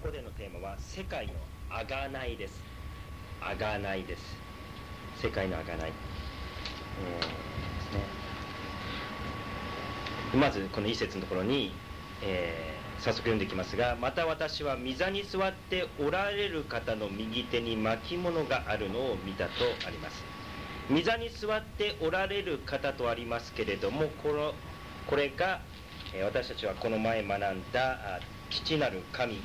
こでのテーマは世界の贖いです。贖いです。世界の贖い、ですね。まずこの一節のところに、早速読んでいきますが、また私は御座に座っておられる方の右手に巻物があるのを見たとあります。御座に座っておられる方とありますけれども、これが私たちはこの前学んだ父なる神、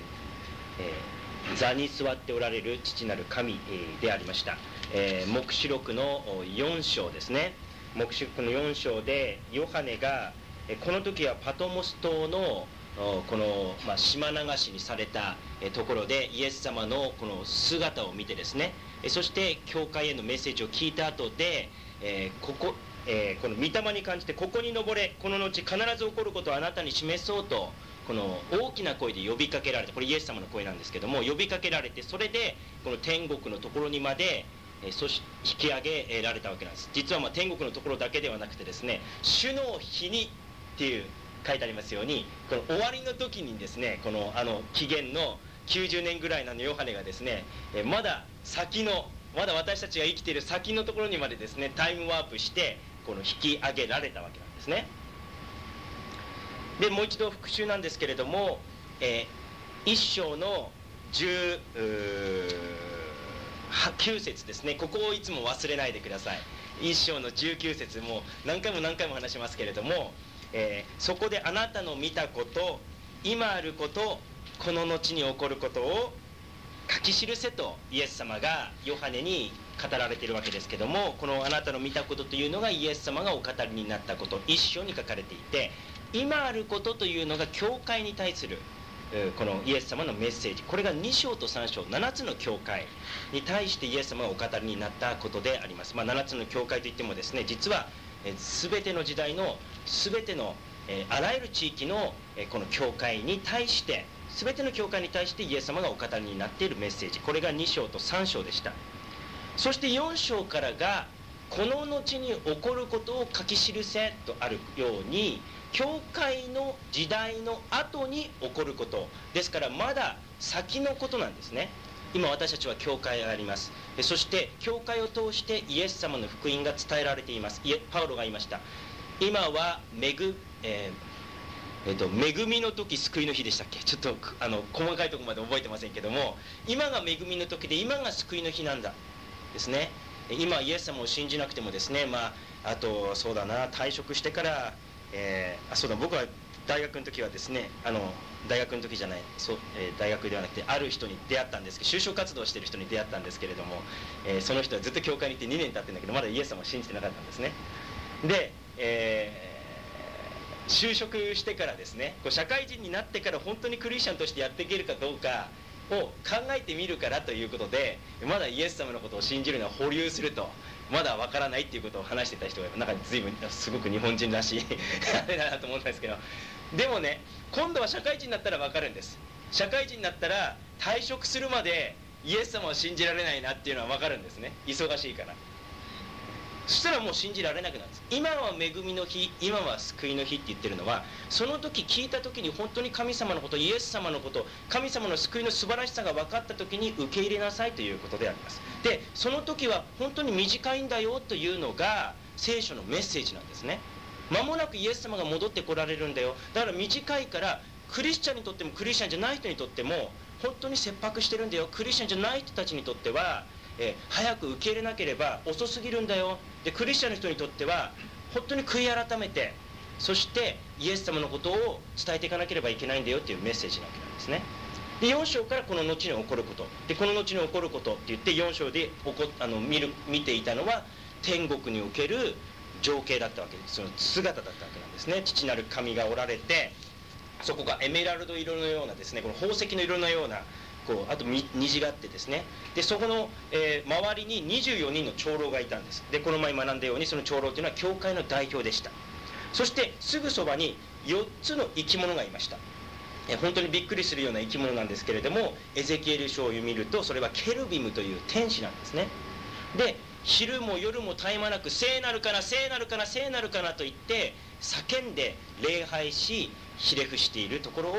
座に座っておられる父なる神でありました。黙示録の4章ですね。黙示録の4章でヨハネがこの時はパトモス島のこの、島流しにされたところでイエス様のこの姿を見てですね、そして教会へのメッセージを聞いた後で、この御霊に感じて、ここに登れ、この後必ず起こることをあなたに示そうと、この大きな声で呼びかけられた。これイエス様の声なんですけども、呼びかけられて、それでこの天国のところにまで引き上げられたわけなんです。実は天国のところだけではなくてですね、主の日にっていう書いてありますように、この終わりの時にですね、この紀元の90年ぐらいのヨハネがですね、まだ私たちが生きている先のところにまでですね、タイムワープしてこの引き上げられたわけなんですね。でもう一度復習なんですけれども、一章の19節ですね。ここをいつも忘れないでください。一章の19節、もう何回も話しますけれども、そこであなたの見たこと、今あること、この後に起こることを書き記せとイエス様がヨハネに語られているわけですけども、このあなたの見たことというのがイエス様がお語りになったこと、一章に書かれていて、今あることというのが教会に対するこのイエス様のメッセージ、これが2章と3章、7つの教会に対してイエス様がお語りになったことであります。7つの教会といってもですね、実は全ての時代の全てのあらゆる地域のこの教会に対して、全ての教会に対してイエス様がお語りになっているメッセージ、これが2章と3章でした。そして4章からがこの後に起こることを書き記せとあるように、教会の時代の後に起こることですから、まだ先のことなんですね。今私たちは教会があります。そして教会を通してイエス様の福音が伝えられています。パウロが言いました。今は恵みの時救いの日でしたっけ、ちょっと細かいところまで覚えてませんけども、今が恵みの時で今が救いの日なんだですね。今イエス様を信じなくてもですね、あとそうだな、退職してから、そうだ、僕は大学の時はですね、大学の時じゃない、大学ではなくてある人に出会ったんですけど、就職活動してる人に出会ったんですけれども、その人はずっと教会に行って2年経ってるんだけど、まだイエス様を信じてなかったんですね。で、就職してからですね、社会人になってから本当にクリスチャンとしてやっていけるかどうかを考えてみるからということで、まだイエス様のことを信じるのは保留すると、まだわからないっていうことを話してた人がなんか随分すごく日本人らしいあれだなと思ったんですけど、でもね、今度は社会人になったらわかるんです。社会人になったら退職するまでイエス様を信じられないなっていうのはわかるんですね、忙しいから。そしたらもう信じられなくなるんです。今は恵みの日、今は救いの日って言ってるのは、その時聞いた時に本当に神様のこと、イエス様のこと、神様の救いの素晴らしさが分かった時に受け入れなさいということであります。で、その時は本当に短いんだよというのが聖書のメッセージなんですね。間もなくイエス様が戻ってこられるんだよ。だから短いから、クリスチャンにとってもクリスチャンじゃない人にとっても本当に切迫してるんだよ。クリスチャンじゃない人たちにとっては早く受け入れなければ遅すぎるんだよ。で、クリスチャンの人にとっては本当に悔い改めて、そしてイエス様のことを伝えていかなければいけないんだよっていうメッセージなわけなんですね。で、4章からこの後に起こることで、この後に起こることって言って4章で見ていたのは天国における情景だったわけです。その姿だったわけなんですね。父なる神がおられて、そこがエメラルド色のようなですね、この宝石の色のようなあと虹があってですね、でそこの、周りに24人の長老がいたんです。で、この前学んだようにその長老というのは教会の代表でした。そしてすぐそばに4つの生き物がいました。本当にびっくりするような生き物なんですけれども、エゼキエル書を見るとそれはケルビムという天使なんですね。で、昼も夜も絶え間なく聖なるかな、聖なるかな、聖なるかなと言って叫んで礼拝しひれ伏しているところを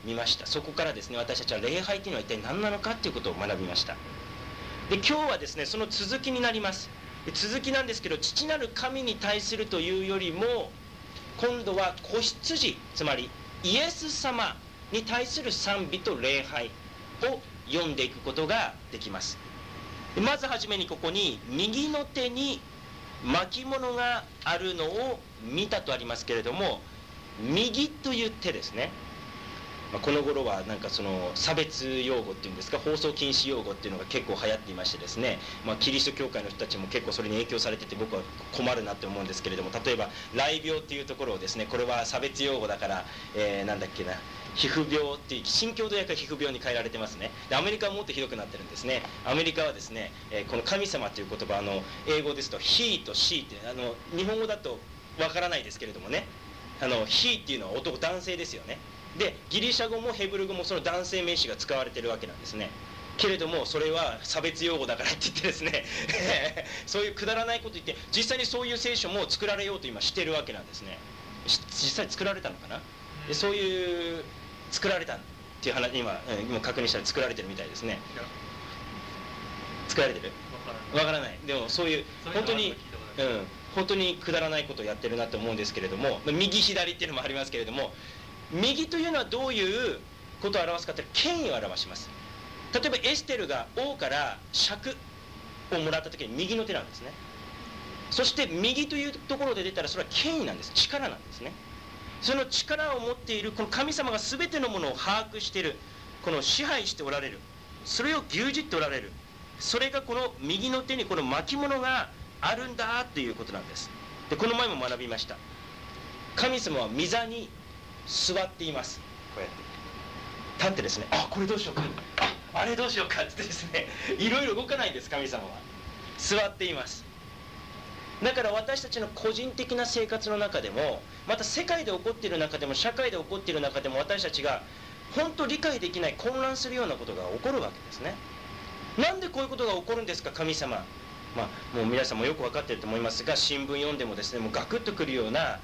見ました。そこからですね、私たちは礼拝というのは一体何なのかということを学びました。で今日はですね、その続きになります。で続きなんですけど、父なる神に対するというよりも、今度は子羊、つまりイエス様に対する賛美と礼拝を読んでいくことができます。でまずはじめにここに右の手に巻物があるのを見たとありますけれども、右という手ですね。この頃はなんかその差別用語っていうんですか、放送禁止用語っていうのが結構流行っていましてですね、キリスト教会の人たちも結構それに影響されてて、僕は困るなって思うんですけれども、例えば雷病っていうところをですね、これは差別用語だから、なんだっけな、皮膚病っていう新共同訳が皮膚病に変えられてますね。でアメリカはもっとひどくなってるんですね。アメリカはですね、この神様という言葉、英語ですと He と She って日本語だとわからないですけれどもね、He っていうのは男性ですよね。でギリシャ語もヘブル語もその男性名詞が使われてるわけなんですね。けれどもそれは差別用語だからって言ってですねそういうくだらないこと言って、実際にそういう聖書も作られようと今してるわけなんですね。実際作られたのかな。でそういう作られたっていう話、今確認したら作られてるみたいですね。作られてる？わからない。でもそういう本当に本当にくだらないことをやってるなと思うんですけれども、右左っていうのもありますけれども、右というのはどういうことを表すかというと、権威を表します。例えばエステルが王から爵をもらった時に右の手なんですね。そして右というところで出たらそれは権威なんです。力なんですね。その力を持っているこの神様が全てのものを把握している、この支配しておられる、それを牛耳っておられる、それがこの右の手にこの巻物があるんだということなんです。でこの前も学びました。神様は御座に座っています。こうやって立ってですね、これどうしようか、あれどうしようかってですね、いろいろ動かないんです。神様は座っています。だから私たちの個人的な生活の中でも、また世界で起こっている中でも、社会で起こっている中でも、私たちが本当理解できない、混乱するようなことが起こるわけですね。なんでこういうことが起こるんですか、神様。もう皆さんもよく分かっていると思いますが、新聞読んでもですね、もうガクッとくるような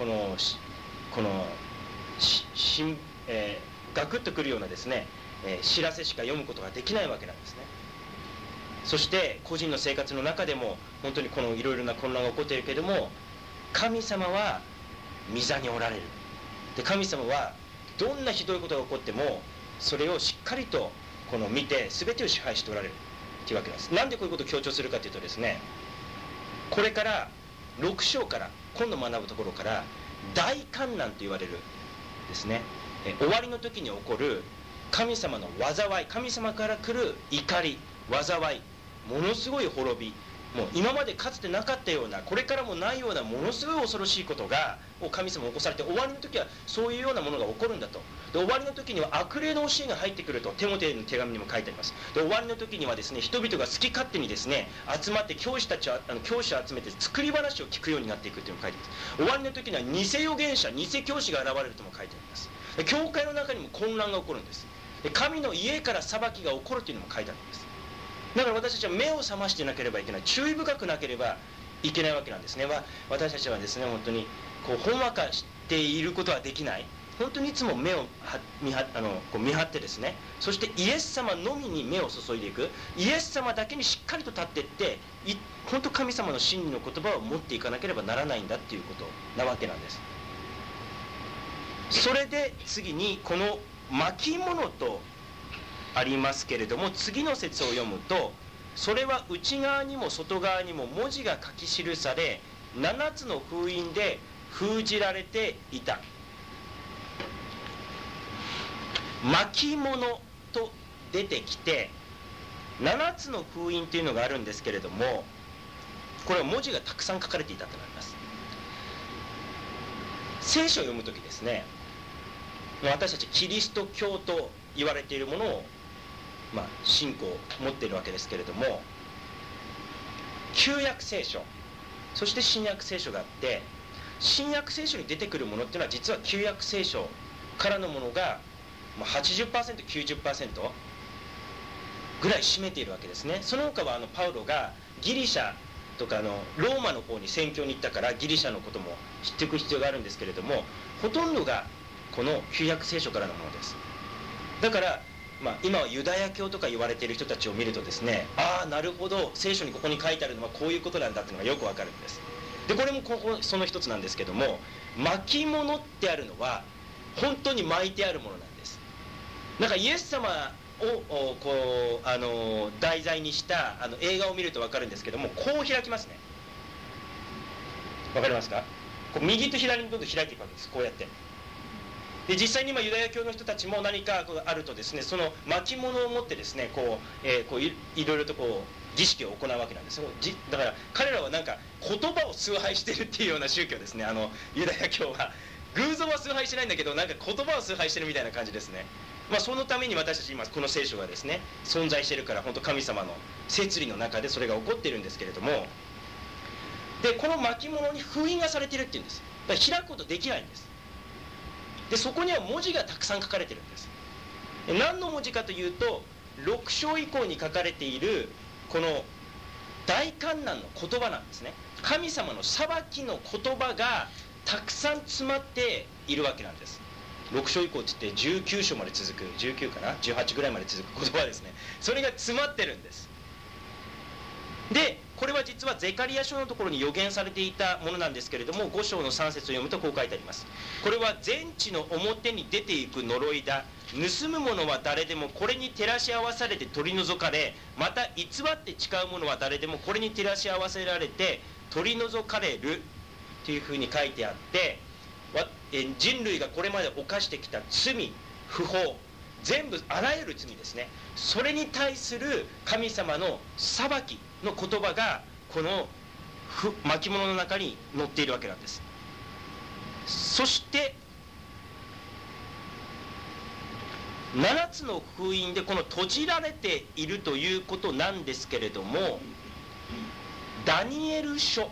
ガクッとくるようなですね、知らせしか読むことができないわけなんですね。そして個人の生活の中でも本当にこのいろいろな混乱が起こっているけれども、神様は御座におられる。で神様はどんなひどいことが起こってもそれをしっかりと見て全てを支配しておられるというわけなんです。なんでこういうことを強調するかというとですね、これから6章から今度学ぶところから大観難と言われるですね、終わりの時に起こる神様の災い、神様から来る怒り、災い、ものすごい滅び、もう今までかつてなかったような、これからもないようなものすごい恐ろしいことが神様起こされて、終わりの時はそういうようなものが起こるんだと。で終わりの時には悪霊の教えが入ってくると、テモテの手紙にも書いてあります。で終わりの時にはですね、人々が好き勝手にですね集まって教師を集めて作り話を聞くようになっていくというのが書いてあります。終わりの時には偽預言者、偽教師が現れるとも書いてあります。で教会の中にも混乱が起こるんです。で神の家から裁きが起こるというのも書いてあるんです。だから私たちは目を覚ましていなければいけない、注意深くなければいけないわけなんですね。私たちはですね、本当にほんわかしていることはできない。本当にいつも目を見張ってですね、そしてイエス様のみに目を注いでいく、イエス様だけにしっかりと立っていって、本当神様の真理の言葉を持っていかなければならないんだっていうことなわけなんです。それで次にこの巻物とありますけれども、次の節を読むと、それは内側にも外側にも文字が書き記され、7つの封印で封じられていた。巻物と出てきて、7つの封印というのがあるんですけれども、これは文字がたくさん書かれていたとなります。聖書を読むときですね、私たちキリスト教と言われているものを信仰を持っているわけですけれども、旧約聖書、そして新約聖書があって、新約聖書に出てくるものっていうのは実は旧約聖書からのものが 80%、90% ぐらい占めているわけですね。その他はパウロがギリシャとかローマの方に宣教に行ったからギリシャのことも知っていく必要があるんですけれども、ほとんどがこの旧約聖書からのものです。 だから、今はユダヤ教とか言われている人たちを見るとですね、ああなるほど、聖書にここに書いてあるのはこういうことなんだっていうのがよくわかるんです。でこれもその一つなんですけども、巻物ってあるのは本当に巻いてあるものなんです。なんかイエス様を題材にした映画を見ると分かるんですけども、こう開きますね。分かりますか？こう右と左にどんどん開いていくわけです。こうやって。で実際に今ユダヤ教の人たちも何かあるとですね、その巻物を持ってですね、いろいろと儀式を行うわけなんです。だから彼らはなんか言葉を崇拝してるっていうような宗教ですね。ユダヤ教は偶像は崇拝してないんだけど、なんか言葉を崇拝してるみたいな感じですね。そのために私たち今この聖書がですね存在しているから、本当神様の摂理の中でそれが起こっているんですけれども、でこの巻物に封印がされているっていうんです。だから開くことできないんです。でそこには文字がたくさん書かれてるんです。何の文字かというと、6章以降に書かれているこの大観難の言葉なんですね。神様の裁きの言葉がたくさん詰まっているわけなんです。6章以降って言って19章まで続く、19かな18ぐらいまで続く言葉ですね。それが詰まってるんです。でこれは実はゼカリヤ書のところに予言されていたものなんですけれども、5章の3節を読むとこう書いてあります。これは全地の表に出ていく呪いだ。盗む者は誰でもこれに照らし合わされて取り除かれ、また偽って誓う者は誰でもこれに照らし合わせられて取り除かれるというふうに書いてあって、人類がこれまで犯してきた罪、不法、全部あらゆる罪ですね、それに対する神様の裁きの言葉がこの巻物の中に載っているわけなんです。そして7つの封印でこの閉じられているということなんですけれども、ダニエル書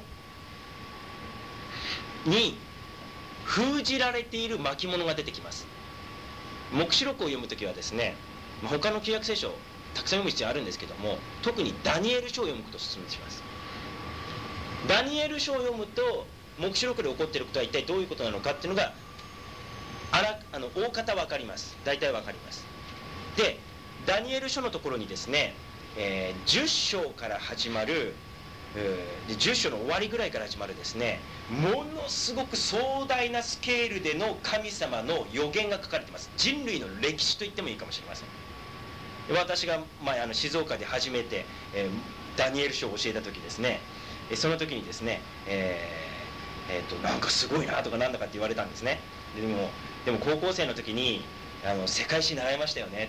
に封じられている巻物が出てきます。黙示録を読むときはですね、他の旧約聖書たくさん読む必要あるんですけども、特にダニエル書を読むことをお勧めします。ダニエル書を読むと黙示録で起こっていることは一体どういうことなのかっていうのが大方分かります。大体分かります。でダニエル書のところにですね、10章から始まる、10章の終わりぐらいから始まるですね、ものすごく壮大なスケールでの神様の予言が書かれています。人類の歴史と言ってもいいかもしれません。私が前静岡で初めて、ダニエル書を教えた時ですね、その時にですね、なんかすごいなとかなんだかって言われたんですね。でも高校生の時に世界史習いましたよねって。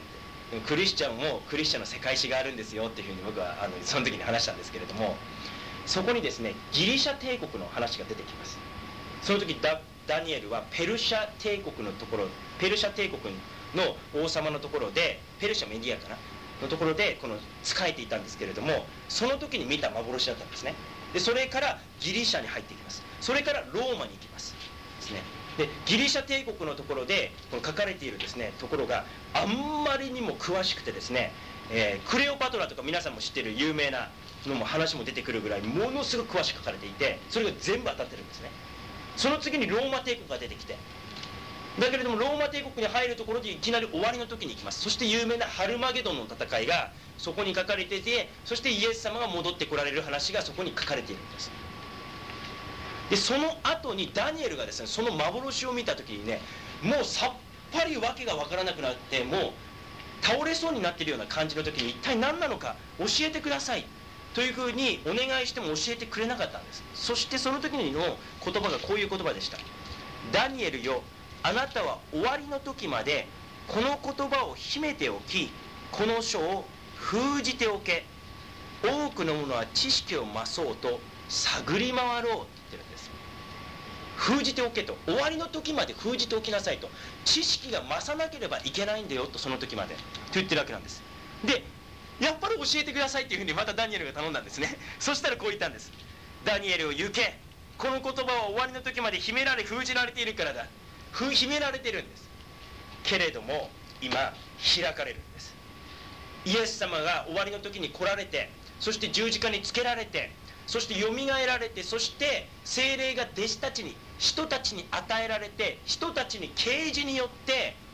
でもクリスチャンもクリスチャンの世界史があるんですよっていうふうに僕はその時に話したんですけれども、そこにですねギリシャ帝国の話が出てきます。その時ダニエルはペルシャ帝国のところ、ペルシャ帝国の王様のところで、ペルシャメディアかなのところで仕えていたんですけれども、その時に見た幻だったんですね。でそれからギリシャに入っていきます。それからローマに行きますですね。でギリシャ帝国のところでこの書かれているですねところがあんまりにも詳しくてですね、クレオパトラとか皆さんも知っている有名なのも話も出てくるぐらいものすごく詳しく書かれていて、それが全部当たってるんですね。その次にローマ帝国が出てきて、だけれどもローマ帝国に入るところでいきなり終わりの時に行きます。そして有名なハルマゲドンの戦いがそこに書かれていて、そしてイエス様が戻ってこられる話がそこに書かれているんです。でその後にダニエルがですねその幻を見た時にね、もうさっぱりわけが分からなくなって、もう倒れそうになっているような感じの時に、一体何なのか教えてくださいというふうにお願いしても教えてくれなかったんです。そしてその時の言葉がこういう言葉でした。ダニエルよ、あなたは終わりの時までこの言葉を秘めておき、この書を封じておけ。多くの者は知識を増そうと探り回ろうって言ってるんです。封じておけと、終わりの時まで封じておきなさいと、知識が増さなければいけないんだよと、その時までと言ってるわけなんです。でやっぱり教えてくださいっていうふうにまたダニエルが頼んだんですね。そしたらこう言ったんです。ダニエルを行け、この言葉は終わりの時まで秘められ封じられているからだ。秘められているんですけれども、今開かれるんです。イエス様が終わりの時に来られて、そして十字架につけられて、そしてよみがえられて、そして聖霊が弟子たちに、人たちに与えられて、人たちに啓示によって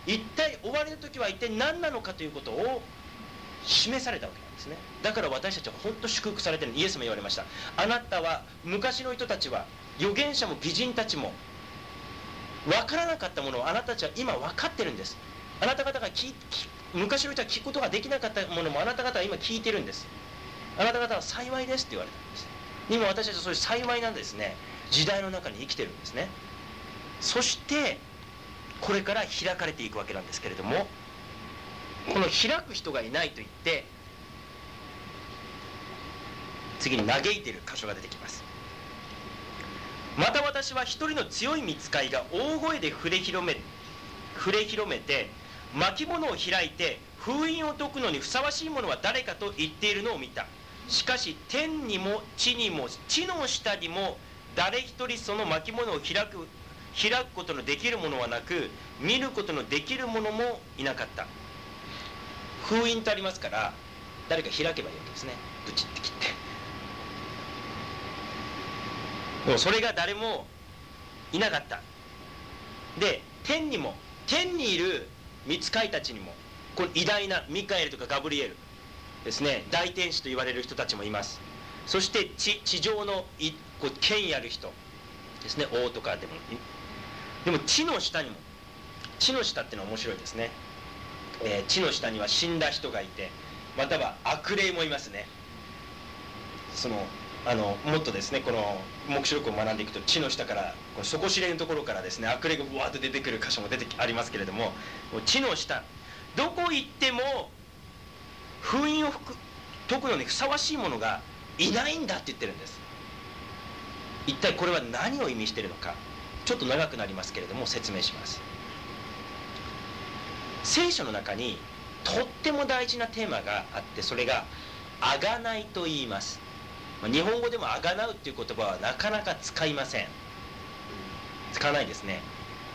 一体終わりの時は一体何なのかということを示されたわけなんですね。だから私たちは本当祝福されている。イエスも言われました。あなたは、昔の人たちは、預言者も義人たちも分からなかったものをあなたたちは今分かってるんです。あなた方が昔の人は聞くことができなかったものもあなた方は今聞いてるんです。あなた方は幸いですって言われたんです。今私たちはそういう幸いなんですね、時代の中に生きてるんですね。そしてこれから開かれていくわけなんですけれども、この開く人がいないと言って次に嘆いている箇所が出てきます。また私は一人の強い御使いが大声で触れ広めて巻物を開いて封印を解くのにふさわしいものは誰かと言っているのを見た。しかし天にも地にも地の下にも誰一人その巻物を開くことのできるものはなく、見ることのできるものもいなかった。封印とありますから、誰か開けばいいわけですね。ブチって切って。でもそれが誰もいなかった。で、天にいる御使いたちにも、この偉大なミカエルとかガブリエルですね、大天使と言われる人たちもいます。そして地上の権威ある人ですね、王とかでも地の下にも、地の下っていうのは面白いですね。地の下には死んだ人がいて、または悪霊もいますね。もっとですね、この黙示録を学んでいくと、地の下から、この底知れぬところからですね、悪霊がブワーッと出てくる箇所もありますけれども、地の下、どこ行っても封印を解くのにふさわしいものがいないんだって言ってるんです。一体これは何を意味しているのか、ちょっと長くなりますけれども説明します。聖書の中にとっても大事なテーマがあって、それが贖いと言います。日本語でも贖うっていう言葉はなかなか使いません。使わないですね。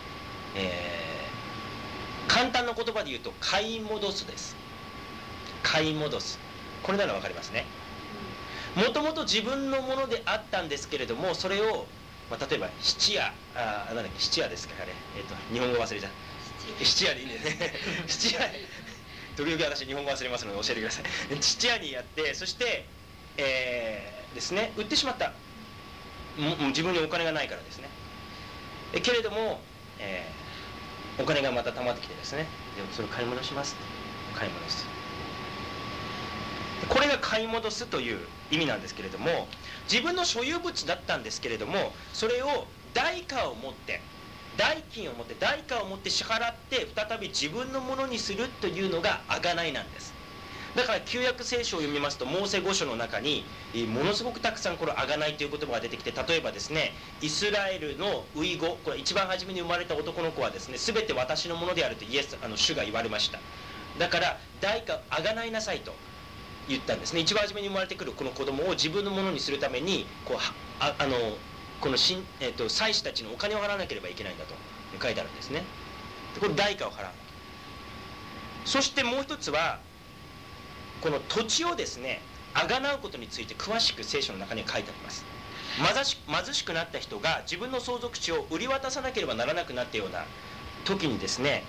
簡単な言葉で言うと買い戻すです。買い戻す、これなら分かりますね。もともと自分のものであったんですけれども、それを、例えば質屋、なんだっけ、質屋ですかね、日本語忘れちゃう。質屋でいいんだよね。質屋、時々私日本語忘れますので教えてください。質屋にやって、そしてですね、売ってしまった。自分にお金がないからですね。けれども、お金がまた貯まってきてですね、でもそれを買い戻します。買い戻す。これが買い戻すという意味なんですけれども、自分の所有物だったんですけれども、それを代価を持って、代金を持って、代価を持って支払って再び自分のものにするというのが贖いなんです。だから旧約聖書を読みますと、モーセ5書の中にものすごくたくさんこの贖いという言葉が出てきて、例えばですね、イスラエルの遺語、これ一番初めに生まれた男の子はですね、全て私のものであると主が言われました。だから代価贖いなさいと言ったんですね。一番初めに生まれてくるこの子供を自分のものにするためにこの祭司たちのお金を払わなければいけないんだと書いてあるんですね。これ代価を払う。そしてもう一つは、この土地をですね、贖うことについて詳しく聖書の中に書いてあります。貧しくなった人が自分の相続地を売り渡さなければならなくなったような時にですね、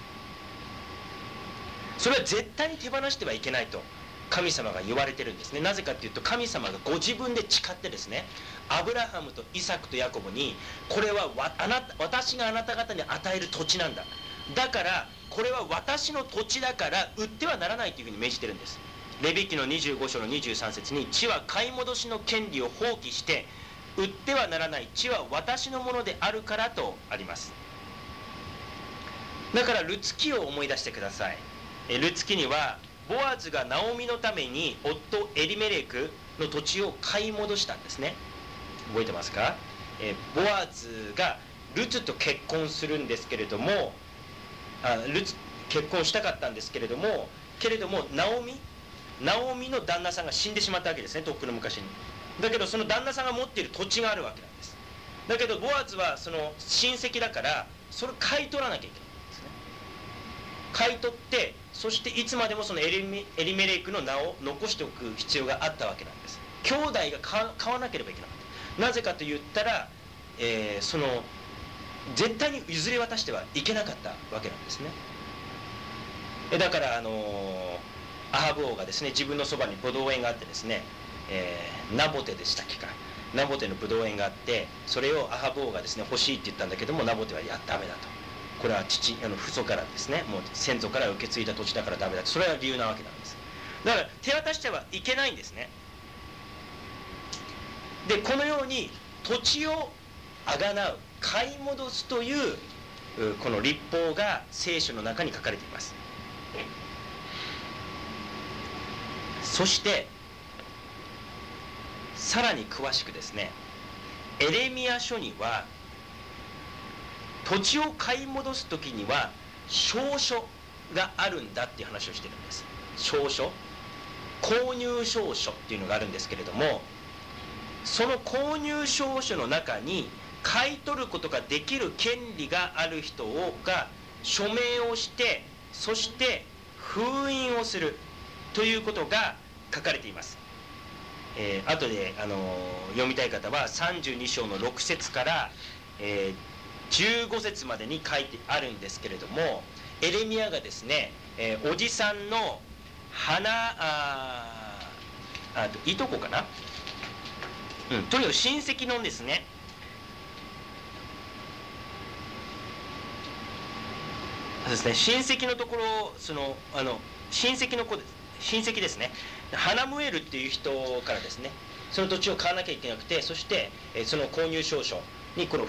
それは絶対に手放してはいけないと神様が言われてるんですね。なぜかというと、神様がご自分で誓ってですね、アブラハムとイサクとヤコブに、これは私があなた方に与える土地なんだ、だからこれは私の土地だから売ってはならないというふうに命じてるんです。レビ記の25章の23節に、地は買い戻しの権利を放棄して売ってはならない、地は私のものであるからとあります。だからルツ記を思い出してください。ルツ記にはボアズがナオミのために夫エリメレクの土地を買い戻したんですね。覚えてますか？ボアズがルツと結婚するんですけれども、結婚したかったんですけれども、ナオミの旦那さんが死んでしまったわけですね、とっくの昔に。だけどその旦那さんが持っている土地があるわけなんです。だけどボアズはその親戚だから、それを買い取らなきゃいけないんですね。買い取って、そしていつまでもそのエリメレイクの名を残しておく必要があったわけなんです。兄弟が買わなければいけなかった。なぜかと言ったら、絶対に譲り渡してはいけなかったわけなんですね。 だからアハブ王がですね、自分のそばにブドウ園があってですね、ナボテでしたっけか、ナボテのブドウ園があって、それをアハブ王がですね欲しいって言ったんだけども、ナボテはダメだと、これは父父祖からですね、もう先祖から受け継いだ土地だからダメだと、それは理由なわけなんです。だから手渡してはいけないんですね。でこのように土地をあがなう、買い戻すというこの律法が聖書の中に書かれています。そしてさらに詳しくですね、エレミヤ書には土地を買い戻す時には証書があるんだっていう話をしてるんです。証書、購入証書っていうのがあるんですけれども、その購入証書の中に買い取ることができる権利がある人が署名をして、そして封印をするということが書かれています。後で読みたい方は32章の6節から、15節までに書いてあるんですけれども、エレミヤがですね、おじさんのいとこかな、とにかく親戚のですね、親戚のところ、親戚の子です、親戚ですね、ハナムエルっていう人からですね、その土地を買わなきゃいけなくて、そしてその購入証書にこの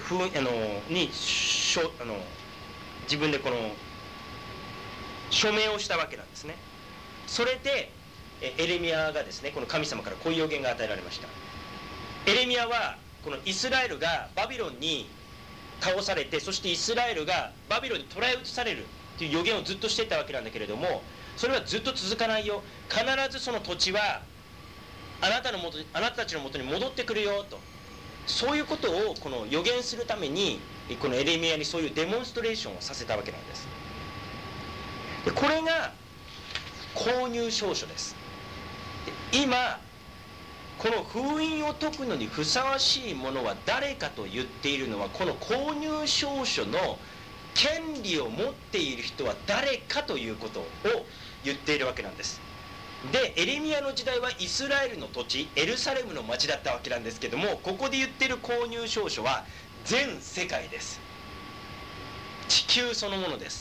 自分でこの署名をしたわけなんですね。それでエレミヤがですね、この神様からこういう予言が与えられました。エレミヤはこのイスラエルがバビロンに倒されて、そしてイスラエルがバビロンに捕らえ移されるという予言をずっとしていたわけなんだけれども、それはずっと続かないよ、必ずその土地はあなたたちのもとに戻ってくるよと、そういうことをこの予言するためにこのエレミヤにそういうデモンストレーションをさせたわけなんです。でこれが購入証書です。で今この封印を解くのにふさわしいものは誰かと言っているのは、この購入証書の権利を持っている人は誰かということを言っているわけなんです。でエレミヤの時代はイスラエルの土地、エルサレムの町だったわけなんですけども、ここで言っている購入証書は全世界です。地球そのものです。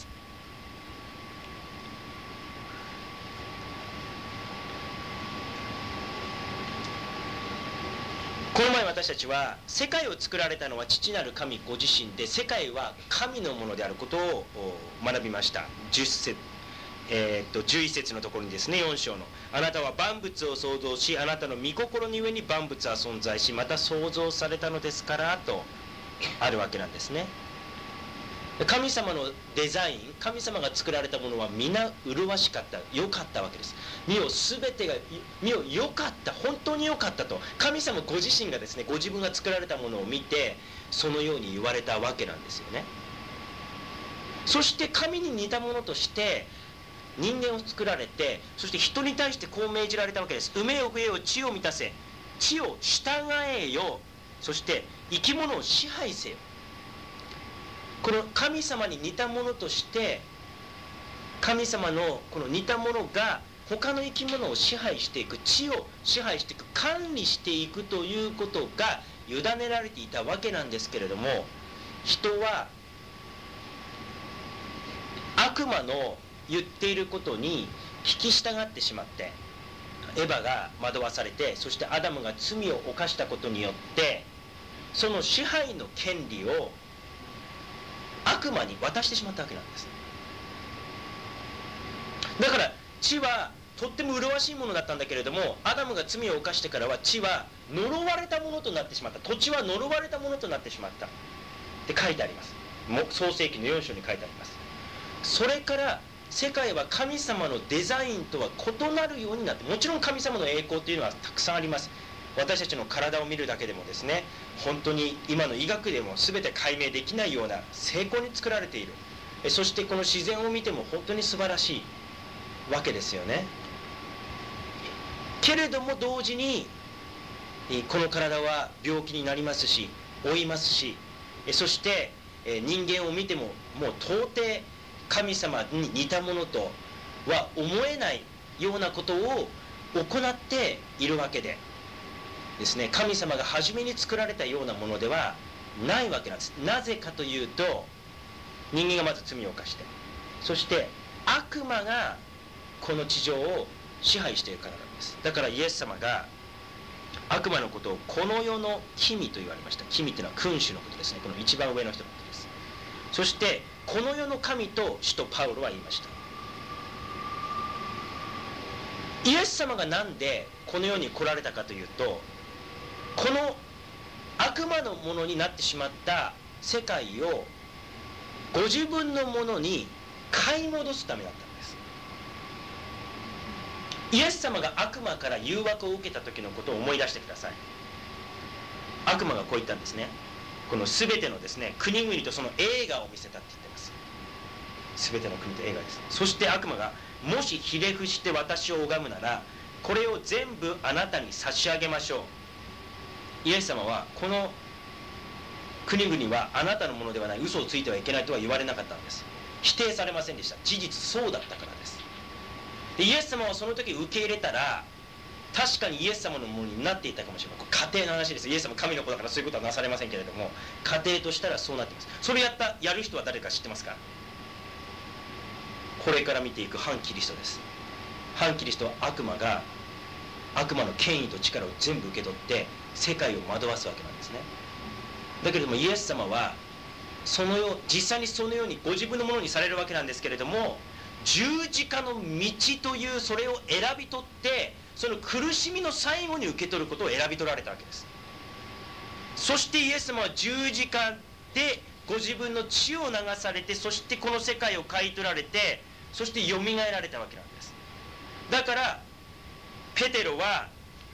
この前私たちは世界を作られたのは父なる神ご自身で、世界は神のものであることを学びました。11節のところにですね、4章のあなたは万物を創造し、あなたの御心に上に万物は存在し、また創造されたのですからとあるわけなんですね。神様のデザイン、神様が作られたものは皆麗しかった、良かったわけです。見よ、全てが見よ良かった、本当に良かったと神様ご自身がですね、ご自分が作られたものを見てそのように言われたわけなんですよね。そして神に似たものとして人間を作られて、そして人に対してこう命じられたわけです。産めよ増えよ地を満たせ、地を従えよ、そして生き物を支配せよ。この神様に似たものとして、神様のこの似たものが他の生き物を支配していく、地を支配していく、管理していくということが委ねられていたわけなんですけれども、人は悪魔の言っていることに聞き従ってしまって、エヴァが惑わされて、そしてアダムが罪を犯したことによって、その支配の権利を悪魔に渡してしまったわけなんです。だから地はとっても麗しいものだったんだけれども、アダムが罪を犯してからは地は呪われたものとなってしまった、土地は呪われたものとなってしまったって書いてあります。創世記の4章に書いてあります。それから世界は神様のデザインとは異なるようになって、もちろん神様の栄光というのはたくさんあります。私たちの体を見るだけでもですね、本当に今の医学でも全て解明できないような精巧に作られている。そしてこの自然を見ても本当に素晴らしいわけですよね。けれども同時にこの体は病気になりますし、老いますし、そして人間を見てももう到底神様に似たものとは思えないようなことを行っているわけでですね、神様が初めに作られたようなものではないわけなんです。なぜかというと、人間がまず罪を犯して、そして悪魔がこの地上を支配しているからなんです。だからイエス様が悪魔のことをこの世の君と言われました。君というのは君主のことですね。この一番上の人のことです。そしてこの世の神と使徒パウロは言いました。イエス様がなんでこの世に来られたかというと、この悪魔のものになってしまった世界をご自分のものに買い戻すためだったんです。イエス様が悪魔から誘惑を受けた時のことを思い出してください。悪魔がこう言ったんですね。この全てのですね、国々とその映画を見せたって言ってます。全ての国と映画です。そして悪魔が、もしひれ伏して私を拝むなら、これを全部あなたに差し上げましょう。イエス様はこの国々はあなたのものではない、嘘をついてはいけないとは言われなかったんです。否定されませんでした。事実そうだったからです。でイエス様はその時受け入れたら、確かにイエス様のものになっていたかもしれない。これ家庭の話です。イエス様神の子だからそういうことはなされませんけれども、家庭としたらそうなっています。それやる人は誰か知ってますか？これから見ていく反キリストです。反キリストは悪魔の権威と力を全部受け取って世界を惑わすわけなんですね。だけれどもイエス様は実際にそのようにご自分のものにされるわけなんですけれども、十字架の道というそれを選び取って、その苦しみの最後に受け取ることを選び取られたわけです。そしてイエス様は十字架でご自分の血を流されて、そしてこの世界を買い取られて、そしてよみがえられたわけなんです。だからペテロは、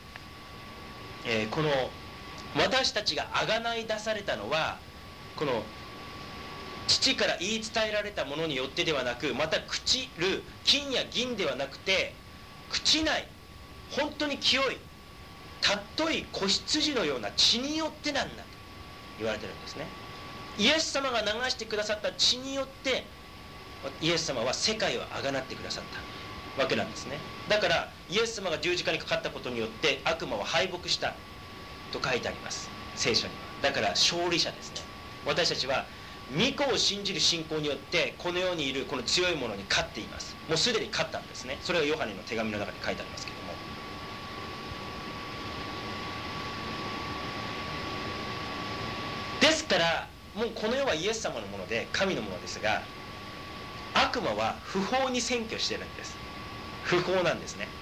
この私たちが贖い出されたのは、この父から言い伝えられたものによってではなく、また朽ちる金や銀ではなくて、朽ちない本当に清い尊い子羊のような血によってなんだと言われてるんですね。イエス様が流してくださった血によって、イエス様は世界をあがなってくださったわけなんですね。だからイエス様が十字架にかかったことによって悪魔は敗北したと書いてあります、聖書には。だから勝利者ですね。私たちは御子を信じる信仰によってこの世にいるこの強いものに勝っています。もうすでに勝ったんですね。それがヨハネの手紙の中に書いてありますけども、ですからもうこの世はイエス様のもので神のものですが、悪魔は不法に占拠してるんです。不法なんですね。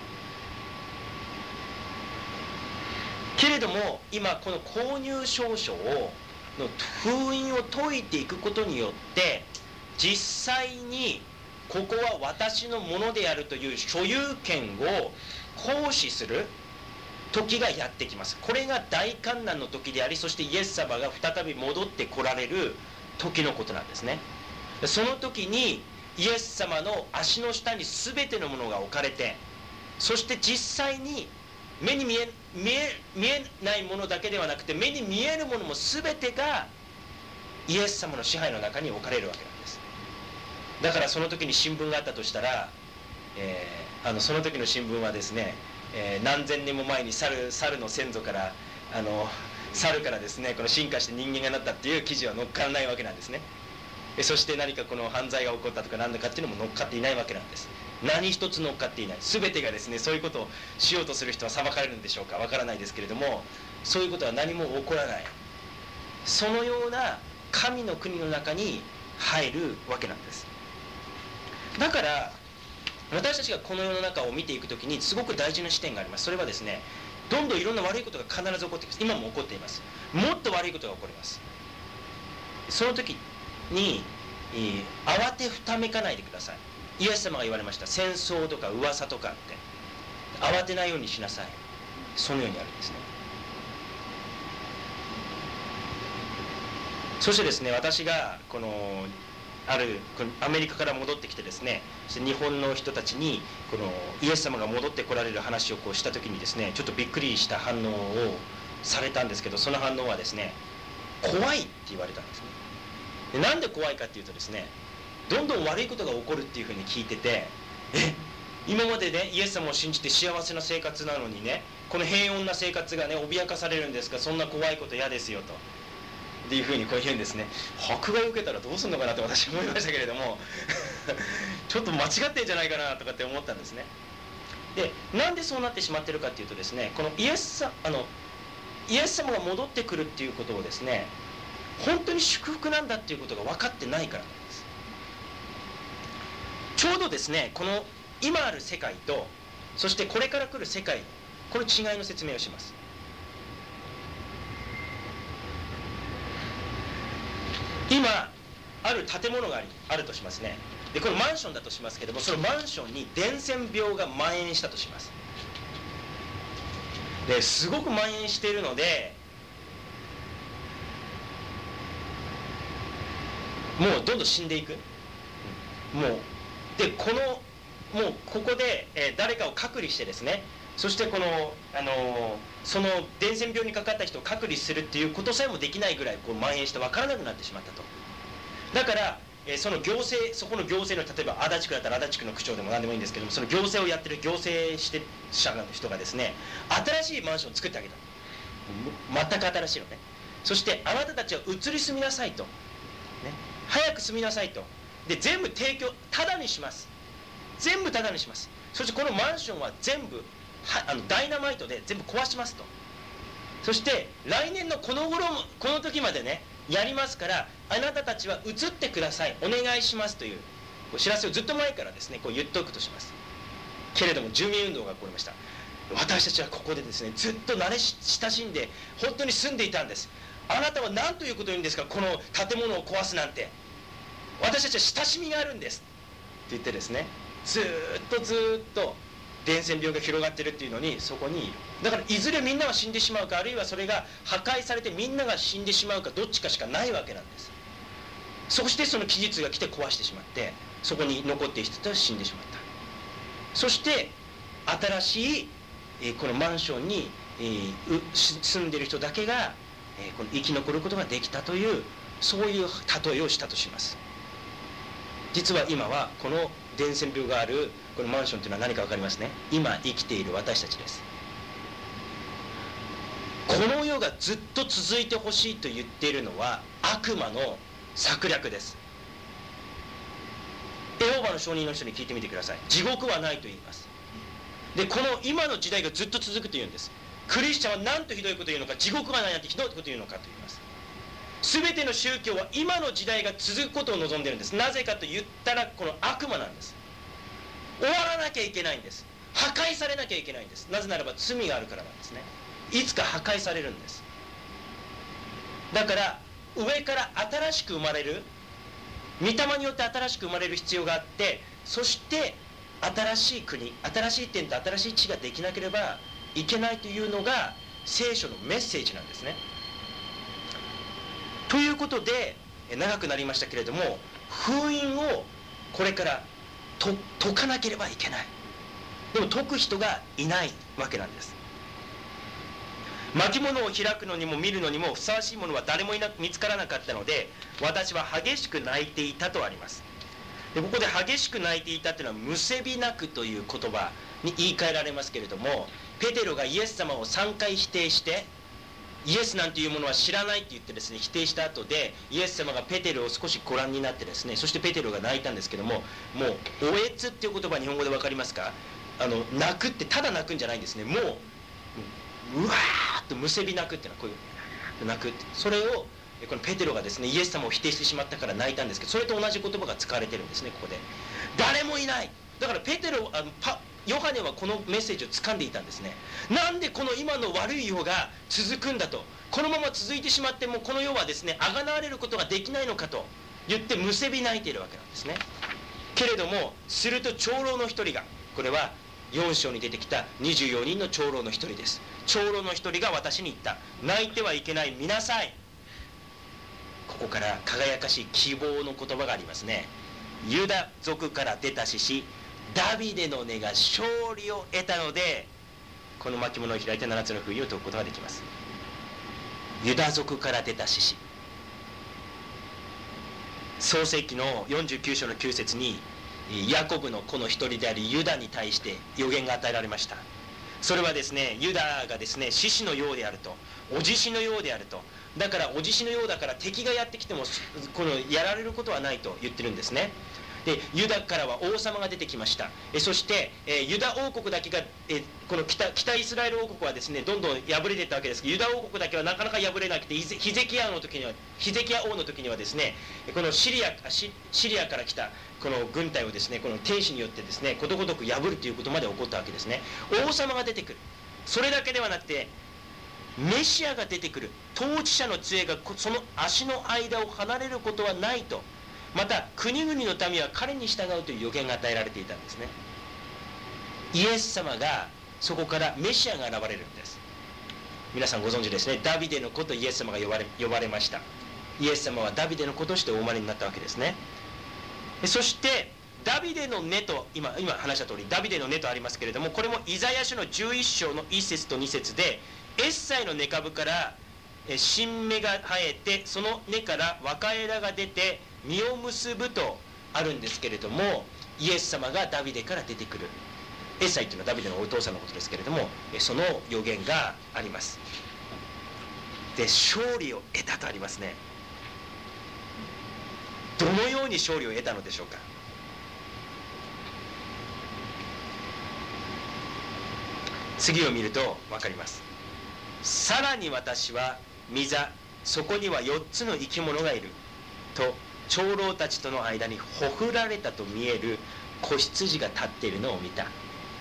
けれども今この購入証書の封印を解いていくことによって、実際にここは私のものであるという所有権を行使する時がやってきます。これが大観難の時であり、そしてイエス様が再び戻ってこられる時のことなんですね。その時にイエス様の足の下に全てのものが置かれて、そして実際に目に見えないものだけではなくて、目に見えるものも全てがイエス様の支配の中に置かれるわけなんです。だからその時に新聞があったとしたら、その時の新聞はですね、何千年も前に猿の先祖から猿からですね、この進化して人間がなったっていう記事は載っからないわけなんですね。そして何かこの犯罪が起こったとか何だかっていうのも乗っかっていないわけなんです。何一つ乗っかっていない。全てがですね、そういうことをしようとする人は裁かれるんでしょうか、わからないですけれども、そういうことは何も起こらない、そのような神の国の中に入るわけなんです。だから私たちがこの世の中を見ていくときにすごく大事な視点があります。それはですね、どんどんいろんな悪いことが必ず起こってきます。今も起こっています。もっと悪いことが起こります。その時に慌てふためかないでください。イエス様が言われました。戦争とか噂とかって慌てないようにしなさい。そのようにあるんですね。そしてですね、私がこのアメリカから戻ってきてですね、日本の人たちにこのイエス様が戻ってこられる話をこうした時にですね、ちょっとびっくりした反応をされたんですけど、その反応はですね、怖いって言われたんですね。でなんで怖いかっていうとですね、どんどん悪いことが起こるっていうふうに聞いてて、 今までねイエス様を信じて幸せな生活なのにね、この平穏な生活がね脅かされるんですか、そんな怖いこと嫌ですよとっていうふうにこう言うんですね。迫害を受けたらどうするのかなと私は思いましたけれどもちょっと間違ってんじゃないかなとかって思ったんですね。でなんでそうなってしまってるかっていうとですね、このイエス様が戻ってくるっていうことをですね、本当に祝福なんだっていうことが分かってないからなんです。ちょうどですね、この今ある世界とそしてこれから来る世界、この違いの説明をします。今ある建物があるとしますね。でこれマンションだとしますけども、そのマンションに伝染病が蔓延したとします。ですごく蔓延しているので、もうどんどん死んでいく。もうでもうここで、誰かを隔離してですね、そしてその伝染病にかかった人を隔離するっていうことさえもできないぐらいこう蔓延して分からなくなってしまったと。だからそこの行政の、例えば足立区だったら足立区の区長でも何でもいいんですけども、その行政をやってる行政者の人がですね、新しいマンションを作ってあげた。全く新しいのね。そしてあなたたちは移り住みなさいと、ね、早く住みなさいと。で全部提供タダにします。全部タダにします。そしてこのマンションは全部ダイナマイトで全部壊しますと。そして来年のこの時までねやりますから、あなたたちは移ってください、お願いしますというお知らせをずっと前からですねこう言っておくとします。けれども住民運動が起こりました。私たちはここでですねずっと慣れ親しんで本当に住んでいたんです。あなたは何ということを言うんですか、この建物を壊すなんて。私たちは親しみがあるんですって言ってですね、ずっと伝染病が広がってるっていうのにそこにいる。だからいずれみんなは死んでしまうか、あるいはそれが破壊されてみんなが死んでしまうか、どっちかしかないわけなんです。そしてその期日が来て壊してしまって、そこに残っている人たちは死んでしまった。そして新しいこのマンションに住んでいる人だけがこの生き残ることができたという、そういう例えをしたとします。実は今はこの伝染病があるこのマンションというのは何か分かりますね。今生きている私たちです。この世がずっと続いてほしいと言っているのは悪魔の策略です。エホバの証人の人に聞いてみてください。地獄はないと言います。でこの今の時代がずっと続くと言うんです。クリスチャンは何とひどいことを言うのか、地獄がないなんてひどいことを言うのかと言います。全ての宗教は今の時代が続くことを望んでいるんです。なぜかと言ったらこの悪魔なんです。終わらなきゃいけないんです。破壊されなきゃいけないんです。なぜならば罪があるからなんですね。いつか破壊されるんです。だから上から新しく生まれる、御霊によって新しく生まれる必要があって、そして新しい国、新しい天と新しい地ができなければいけないというのが聖書のメッセージなんですね。ということで長くなりましたけれども、封印をこれから解かなければいけない。でも解く人がいないわけなんです。巻物を開くのにも見るのにもふさわしいものは誰も見つからなかったので、私は激しく泣いていたとあります。でここで激しく泣いていたというのはむせび泣くという言葉に言い換えられますけれども、ペテロがイエス様を3回否定して、イエスなんていうものは知らないって言ってですね否定した後で、イエス様がペテロを少しご覧になってですね、そしてペテロが泣いたんですけども、もうおえつっていう言葉日本語で分かりますか。泣くってただ泣くんじゃないんですね。もううわーっとむせび泣くっていうのはこういう泣くって、それをこのペテロがですねイエス様を否定してしまったから泣いたんですけど、それと同じ言葉が使われてるんですね。ここで誰もいない。だからペテロヨハネはこのメッセージを掴んでいたんですね。なんでこの今の悪い世が続くんだと、このまま続いてしまってもこの世はですねあがなわれることができないのかと言ってむせび泣いているわけなんですね。けれどもすると長老の一人が、これは4章に出てきた24人の長老の一人です。長老の一人が私に言った。泣いてはいけない、見なさい。ここから輝かしい希望の言葉がありますね。ユダ族から出た獅子ダビデの根が勝利を得たので、この巻物を開いて7つの封印を解くことができます。ユダ族から出た獅子、創世記の49章の9節にヤコブの子の一人であるユダに対して予言が与えられました。それはですね、ユダがですね、獅子のようであると、お獅子のようであると、だからお獅子のようだから敵がやってきてもやられることはないと言ってるんですね。でユダからは王様が出てきました。そしてユダ王国だけがこの北イスラエル王国はですねどんどん敗れていったわけですけど、ユダ王国だけはなかなか敗れなくて、ヒゼキヤ王の時にはですね、このシリアから来たこの軍隊をですね、この天使によってですねことごとく破るということまで起こったわけですね。王様が出てくる。それだけではなくてメシアが出てくる。統治者の杖がその足の間を離れることはないと。また国々の民は彼に従うという予言が与えられていたんですね。イエス様がそこからメシアが現れるんです。皆さんご存知ですね。ダビデの子とイエス様が呼ばれました。イエス様はダビデの子としてお生まれになったわけですね。そしてダビデの根と今話した通りダビデの根とありますけれども、これもイザヤ書の11章の1節と2節で、エッサイの根株から新芽が生えて、その根から若枝が出て実を結ぶとあるんですけれども、イエス様がダビデから出てくる。エッサイというのはダビデのお父さんのことですけれども、その予言があります。で勝利を得たとありますね。どのように勝利を得たのでしょうか。次を見ると分かります。さらに私は御座、そこには4つの生き物がいると、長老たちとの間にほふられたと見える子羊が立っているのを見た。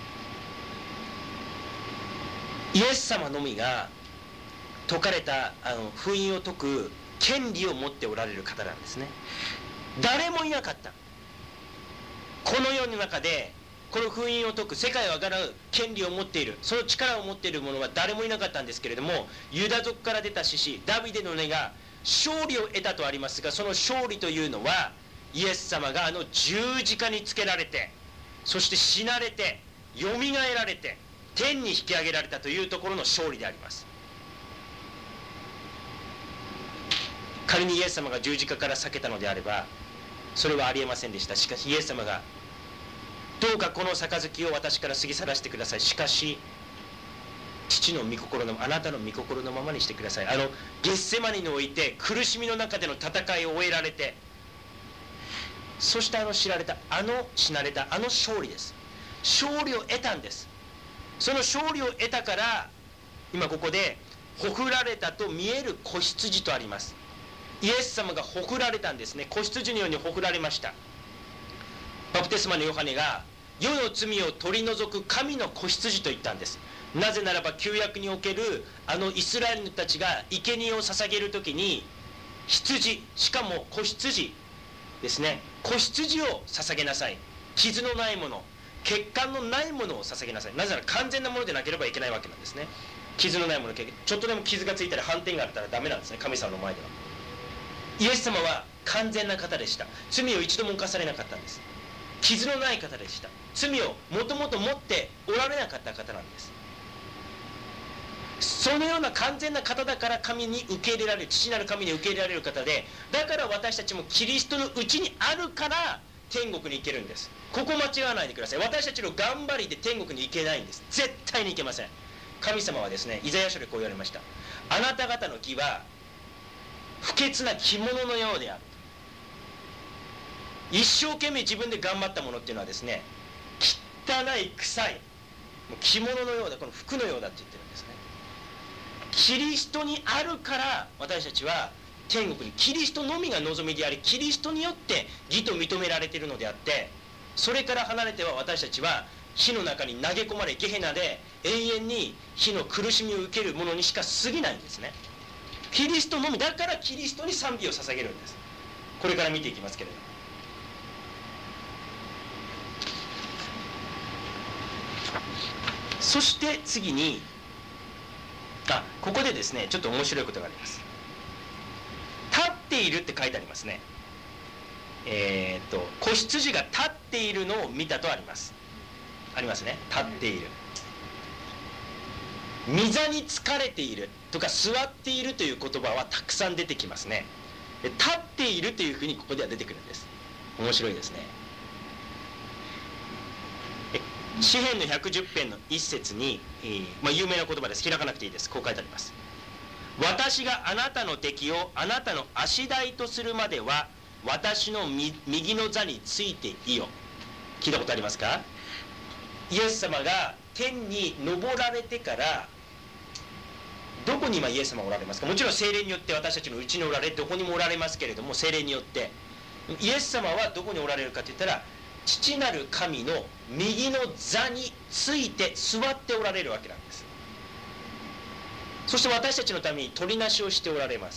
イエス様のみが説かれた封印を解く権利を持っておられる方なんですね。誰もいなかった。この世の中でこの封印を解く、世界を贖う権利を持っている、その力を持っている者は誰もいなかったんですけれども、ユダ族から出た獅子ダビデの根が勝利を得たとありますが、その勝利というのはイエス様が十字架につけられて、そして死なれてよみがえられて天に引き上げられたというところの勝利であります。仮にイエス様が十字架から避けたのであればそれはありえませんでした。しかしイエス様が、どうかこの杯を私から過ぎ去らせてください、しかし父の御心の、あなたの御心のままにしてください。ゲッセマニにおいて苦しみの中での戦いを終えられて、そして死なれた勝利です。勝利を得たんです。その勝利を得たから、今ここでほふられたと見える子羊とあります。イエス様がほふられたんですね。子羊のようにほふられました。バプテスマのヨハネが世の罪を取り除く神の子羊と言ったんです。なぜならば旧約におけるイスラエルたちが生贄を捧げるときに羊、しかも子羊ですね、子羊を捧げなさい。傷のないもの、血管のないものを捧げなさい。なぜなら完全なものでなければいけないわけなんですね。傷のないもの、ちょっとでも傷がついたり斑点があったらダメなんですね、神様の前では。イエス様は完全な方でした。罪を一度も犯されなかったんです。傷のない方でした。罪をもともと持っておられなかった方なんです。そのような完全な方だから神に受け入れられる、父なる神に受け入れられる方で、だから私たちもキリストのうちにあるから天国に行けるんです。ここ間違わないでください。私たちの頑張りで天国に行けないんです。絶対に行けません。神様はですね、イザヤ書でこう言われました。あなた方の義は不潔な着物のようである。一生懸命自分で頑張ったものっていうのはですね、汚い臭いもう着物のようだ、この服のようだって言ってるんですね。キリストにあるから私たちは天国に、キリストのみが望みであり、キリストによって義と認められているのであって、それから離れては私たちは火の中に投げ込まれ、ゲヘナで永遠に火の苦しみを受けるものにしか過ぎないんですね。キリストのみだから、キリストに賛美を捧げるんです。これから見ていきますけれども、そして次にここでですね、ちょっと面白いことがあります。立っているって書いてありますね。子羊が立っているのを見たとあります。ありますね。立っている。御座に疲れているとか座っているという言葉はたくさん出てきますね。で立っているというふうにここでは出てくるんです。面白いですね。 詩編の110編の一節に、有名な言葉です。開かなくていいです。こう書いてあります。私があなたの敵をあなたの足台とするまでは私の右の座についていよ。聞いたことありますか？イエス様が天に昇られてからどこに今イエス様がおられますか？もちろん聖霊によって私たちのうちにおられ、どこにもおられますけれども、聖霊によってイエス様はどこにおられるかといったら、父なる神の右の座について座っておられるわけなんです。そして私たちのために取りなしをしておられます。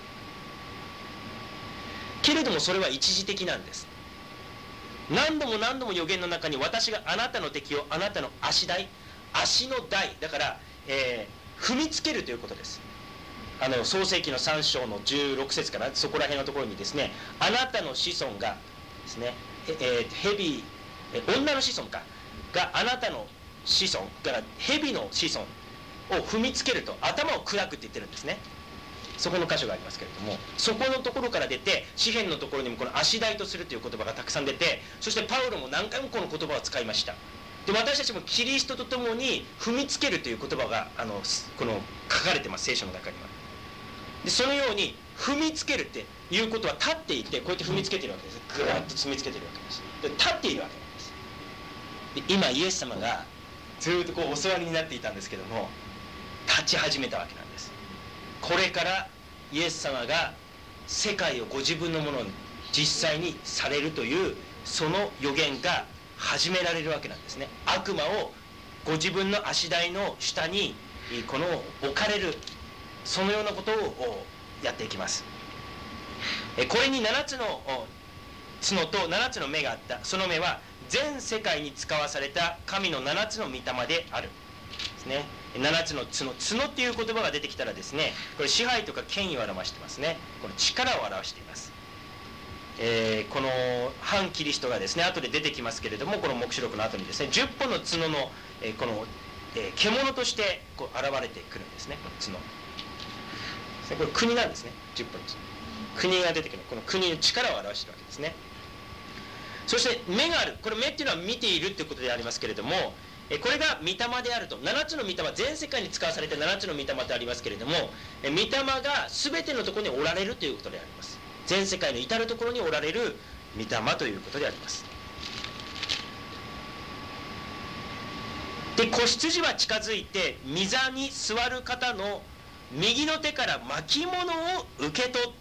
けれどもそれは一時的なんです。何度も何度も預言の中に、私があなたの敵をあなたの足台、足の台だから、踏みつけるということです。創世記の3章の16節からそこら辺のところにですね、あなたの子孫がですね、女の子孫があなたの子孫から蛇の子孫を踏みつけると頭を砕くって言ってるんですね。そこの箇所がありますけれども、そこのところから出て詩篇のところにもこの足台とするという言葉がたくさん出て、そしてパウロも何回もこの言葉を使いました。で、私たちもキリストと共に踏みつけるという言葉がこの書かれてます、聖書の中には。で、そのように踏みつけるっていうことは立っていて、こうやって踏みつけているわけです。ぐーっと踏みつけているわけです。で、立っているわけなんです。で、今イエス様がずっとこうお座りになっていたんですけども、立ち始めたわけなんです。これからイエス様が世界をご自分のものに実際にされるという、その予言が始められるわけなんですね。悪魔をご自分の足台の下に置かれる、そのようなことをやっていきます。これに7つの角と7つの目があった。その目は全世界に使わされた神の7つの御霊であるですね。7つの角っていう言葉が出てきたらですね、これ支配とか権威を表してますね。この力を表しています。この反キリストがですね、後で出てきますけれども、この黙示録の後にですね、10本の角の、この、獣としてこう現れてくるんですね。この角これ国なんですね。10本の角、国が出てくる、この国の力を表しているわけですね。そして目がある。これ目っていうのは見ているということでありますけれども、これが御霊であると。7つの御霊、全世界に使わされた7つの御霊とありますけれども、御霊が全てのところにおられるということであります。全世界の至るところにおられる御霊ということであります。で、子羊は近づいて御座に座る方の右の手から巻物を受け取った。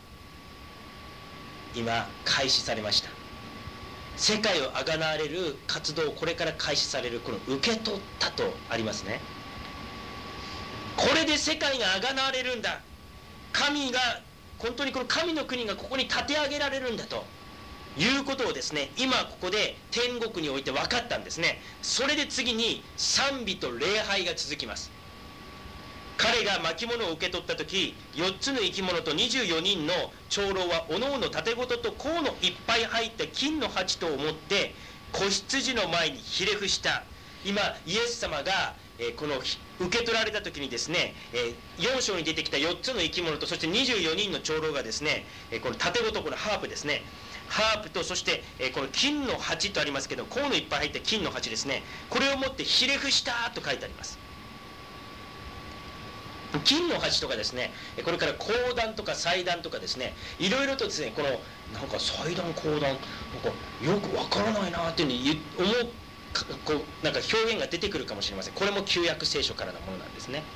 今開始されました。世界をあがなわれる活動をこれから開始される、この受け取ったとありますね。これで世界があがなわれるんだ、神が本当にこの神の国がここに立て上げられるんだということをですね、今ここで天国において分かったんですね。それで次に賛美と礼拝が続きます。彼が巻物を受け取った時、4つの生き物と24人の長老はおのおの盾ごとと甲のいっぱい入った金の鉢とを持って子羊の前にひれ伏した。今イエス様が、この受け取られた時にですね、4章に出てきた4つの生き物とそして24人の長老がですね、この盾ごと、このハープですね、ハープとそして、この金の鉢とありますけど、甲のいっぱい入った金の鉢ですね、これを持ってひれ伏したと書いてあります。金の鉢とかですね、これから講談とか祭壇とかですね、いろいろとですね、このなんか祭壇講談なんかよくわからないなっていうふうに思うこうなんか表現が出てくるかもしれません。これも旧約聖書からのものなんですね。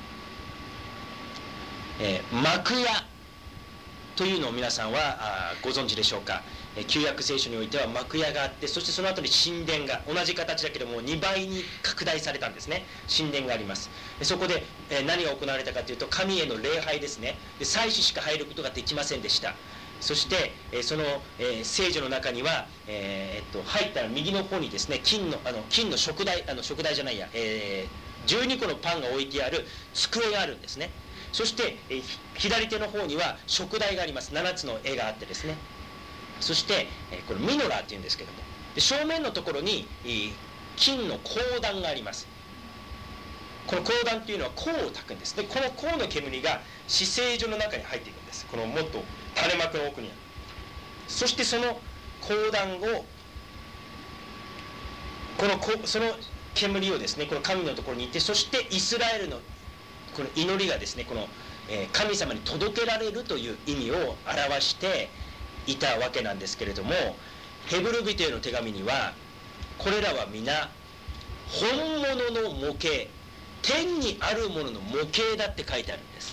幕屋というのを皆さんはご存知でしょうか。旧約聖書においては幕屋があって、そしてその後に神殿が同じ形だけども2倍に拡大されたんですね。神殿があります。そこで何が行われたかというと、神への礼拝ですね。祭司しか入ることができませんでした。そしてその聖女の中には入ったら右の方にですね、金の食台じゃないや、12個のパンが置いてある机があるんですね。そして左手の方には食台があります。7つの絵があってですね、そしてこれミノラーっていうんですけども、正面のところに金の香壇があります。この香壇っていうのは香を焚くんです。でこの香の煙が至聖所の中に入っていくんです。このもっと垂れ幕の奥にある。そしてその香壇をその煙をですねこの神のところに行って、そしてイスラエルのこの祈りがですね神様に届けられるという意味を表していたわけなんですけれども、ヘブル人への手紙にはこれらは皆本物の模型、天にあるものの模型だって書いてあるんです。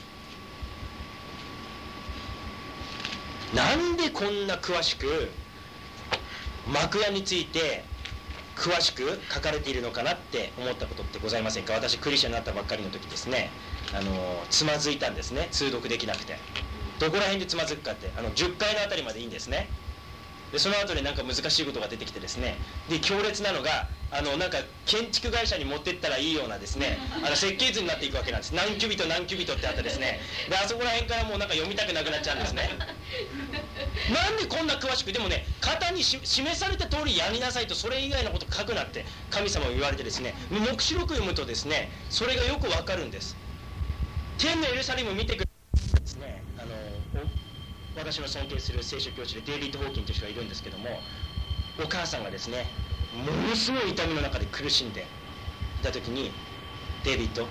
なんでこんな詳しく幕屋について詳しく書かれているのかなって思ったことってございませんか？私クリスチャンになったばっかりの時ですね、つまずいたんですね。通読できなくて、どこら辺でつまずくかって10回のあたりまでいいんですね。でその後でなんか難しいことが出てきてですね、で強烈なのがなんか建築会社に持ってったらいいようなですね設計図になっていくわけなんです。何キュビット何キュビットってあってですね、であそこら辺からもうなんか読みたくなくなっちゃうんですね。なんでこんな詳しく、でもね型に示された通りやりなさいと、それ以外のこと書くなって神様も言われてですね、黙示録読むとですねそれがよくわかるんです。天のエルサレムを見てくれですね、私の尊敬する聖書教師でデイビッド・ホーキンという人がいるんですけども、お母さんがですねものすごい痛みの中で苦しんでいた時に、デイビッド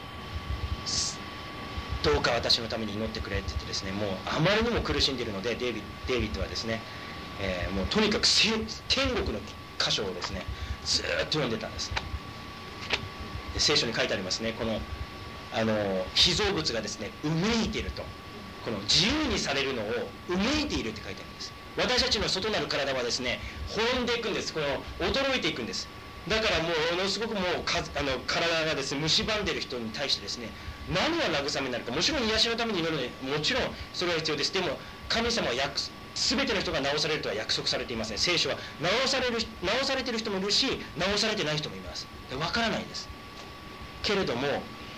どうか私のために祈ってくれって言ってですね、もうあまりにも苦しんでいるのでデイビッドはですね、もうとにかく天国の箇所をですねずっと読んでたんです。で聖書に書いてありますね、この被造物がですねうめいていると、この自由にされるのをうめいているって書いてあるんです。私たちの外なる体はですね滅んでいくんです。衰えていくんです。だからものすごくもう体がですね蝕んでいる人に対してですね、何が慰めになるか、もちろん癒しのために祈るのにもちろんそれは必要です。でも神様は全ての人が治されるとは約束されていません。聖書は治されている人もいるし治されてない人もいます。わからないんです。けれども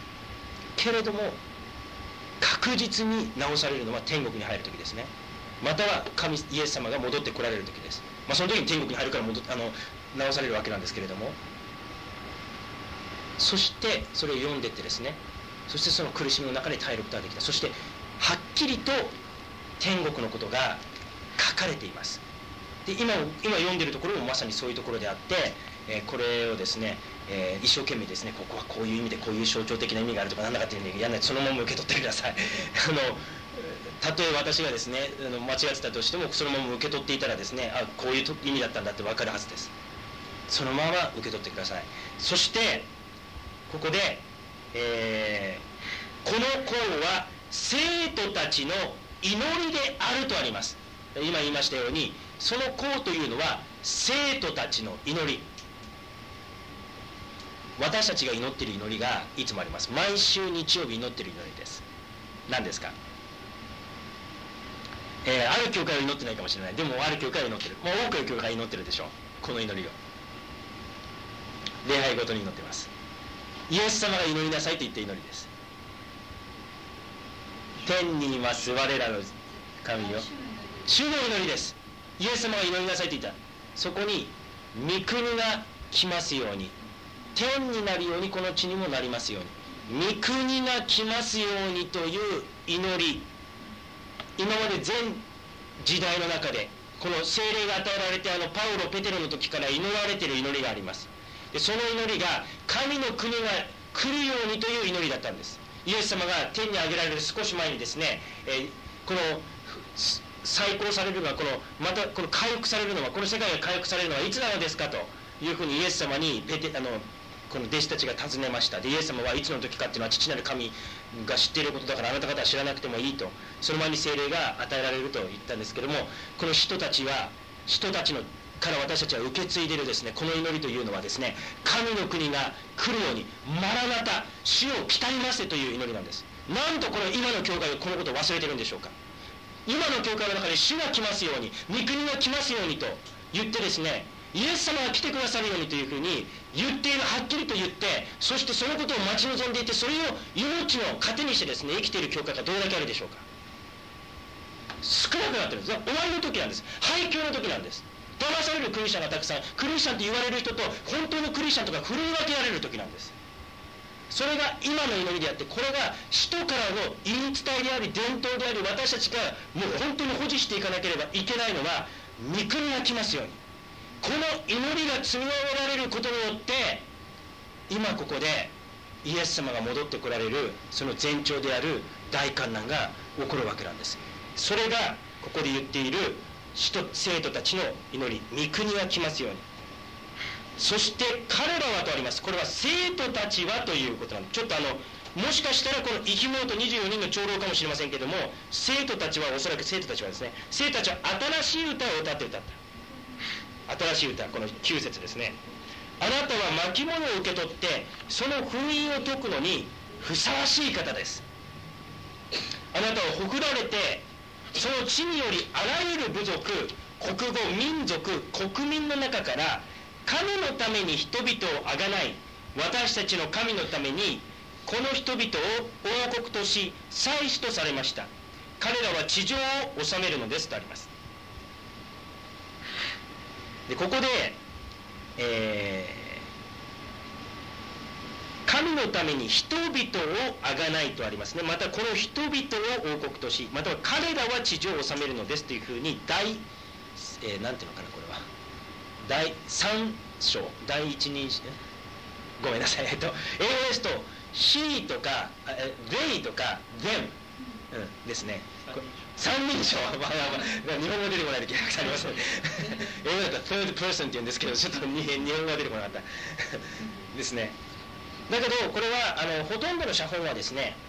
確実に治されるのは天国に入る時ですね。またはイエス様が戻ってこられる時です。その時に天国に入るから治されるわけなんですけれども、そしてそれを読んでってですね、そしてその苦しみの中で耐えることができた。そしてはっきりと天国のことが書かれています。で今読んでるところもまさにそういうところであって、これをですね、一生懸命ですね、ここはこういう意味でこういう象徴的な意味があるとかなんだかっていうんでやらないとそのまま受け取ってください。たとえ私がですね間違ってたとしてもそのまま受け取っていたらですね、こういう意味だったんだって分かるはずです。そのまま受け取ってください。そしてここで、この項は生徒たちの祈りであるとあります。今言いましたようにその項というのは生徒たちの祈り、私たちが祈っている祈りがいつもあります。毎週日曜日祈っている祈りです。何ですか？ある教会は祈ってないかもしれない。でもある教会は祈ってる。もう多くの教会は祈ってるでしょう。この祈りを礼拝ごとに祈っています。イエス様が祈りなさいと言って祈りです。天にいます我らの神よ、主の祈りです。イエス様が祈りなさいと言った。そこに御国が来ますように、天になるようにこの地にもなりますように、御国が来ますようにという祈り、今まで全時代の中でこの聖霊が与えられてパウロ・ペテロの時から祈られている祈りがあります。でその祈りが神の国が来るようにという祈りだったんです。イエス様が天に上げられる少し前にですね、この再興されるのはまたこの回復されるのは、この世界が回復されるのはいつなのですかというふうにイエス様にこの弟子たちが尋ねました。でイエス様はいつの時かっていうのは父なる神が知っていることだからあなた方は知らなくてもいいと、その前に聖霊が与えられると言ったんですけども、この人たちのから私たちは受け継いでいるですねこの祈りというのはですね、神の国が来るようにマラナタ、主を来たりませという祈りなんです。なんとこの今の教会はこのことを忘れてるんでしょうか。今の教会の中で主が来ますように、御国が来ますようにと言ってですね、イエス様が来てくださるようにというふうに言っている、はっきりと言って、そしてそのことを待ち望んでいて、それを命の糧にしてですね生きている教会がどれだけあるでしょうか。少なくなってるんです。終わりの時なんです。廃墟の時なんです。騙されるクリスチャンがたくさん、クリスチャンと言われる人と本当のクリスチャンとか振り分けられる時なんです。それが今の祈りであって、これが使徒からの言い伝えであり伝統であり、私たちがもう本当に保持していかなければいけないのは、御国が来ますように、 この祈りが積み上げられることによって、今ここでイエス様が戻ってこられるその前兆である大観難が起こるわけなんです。それがここで言っている生徒たちの祈り、御国が来ますように。そして彼らはとあります。これは生徒たちはということなんです。ちょっともしかしたらこの生き物と24人の長老かもしれませんけれども、生徒たちはおそらく生徒たちはですね、生徒たちは新しい歌を歌った。新しい歌、この9節ですね。あなたは巻物を受け取ってその封印を解くのにふさわしい方です。あなたはほくられてその地によりあらゆる部族、国語、民族、国民の中から神のために人々をあがない、私たちの神のためにこの人々を王国とし祭司とされました。彼らは地上を治めるのですとあります。でここで、神のために人々をあがないとありますね。またこの人々を王国とし、または彼らは地上を治めるのですというふうになんていうのかな、これは第3章第一人称、ごめんなさい、英語ですとheとかtheyとかthem、ですね。三人称、日本語出てこないときたくさんありますので英語だと third person って言うんですけど、ちょっと日本語が出てこなかったですね。だけどこれはほとんどの写本はですね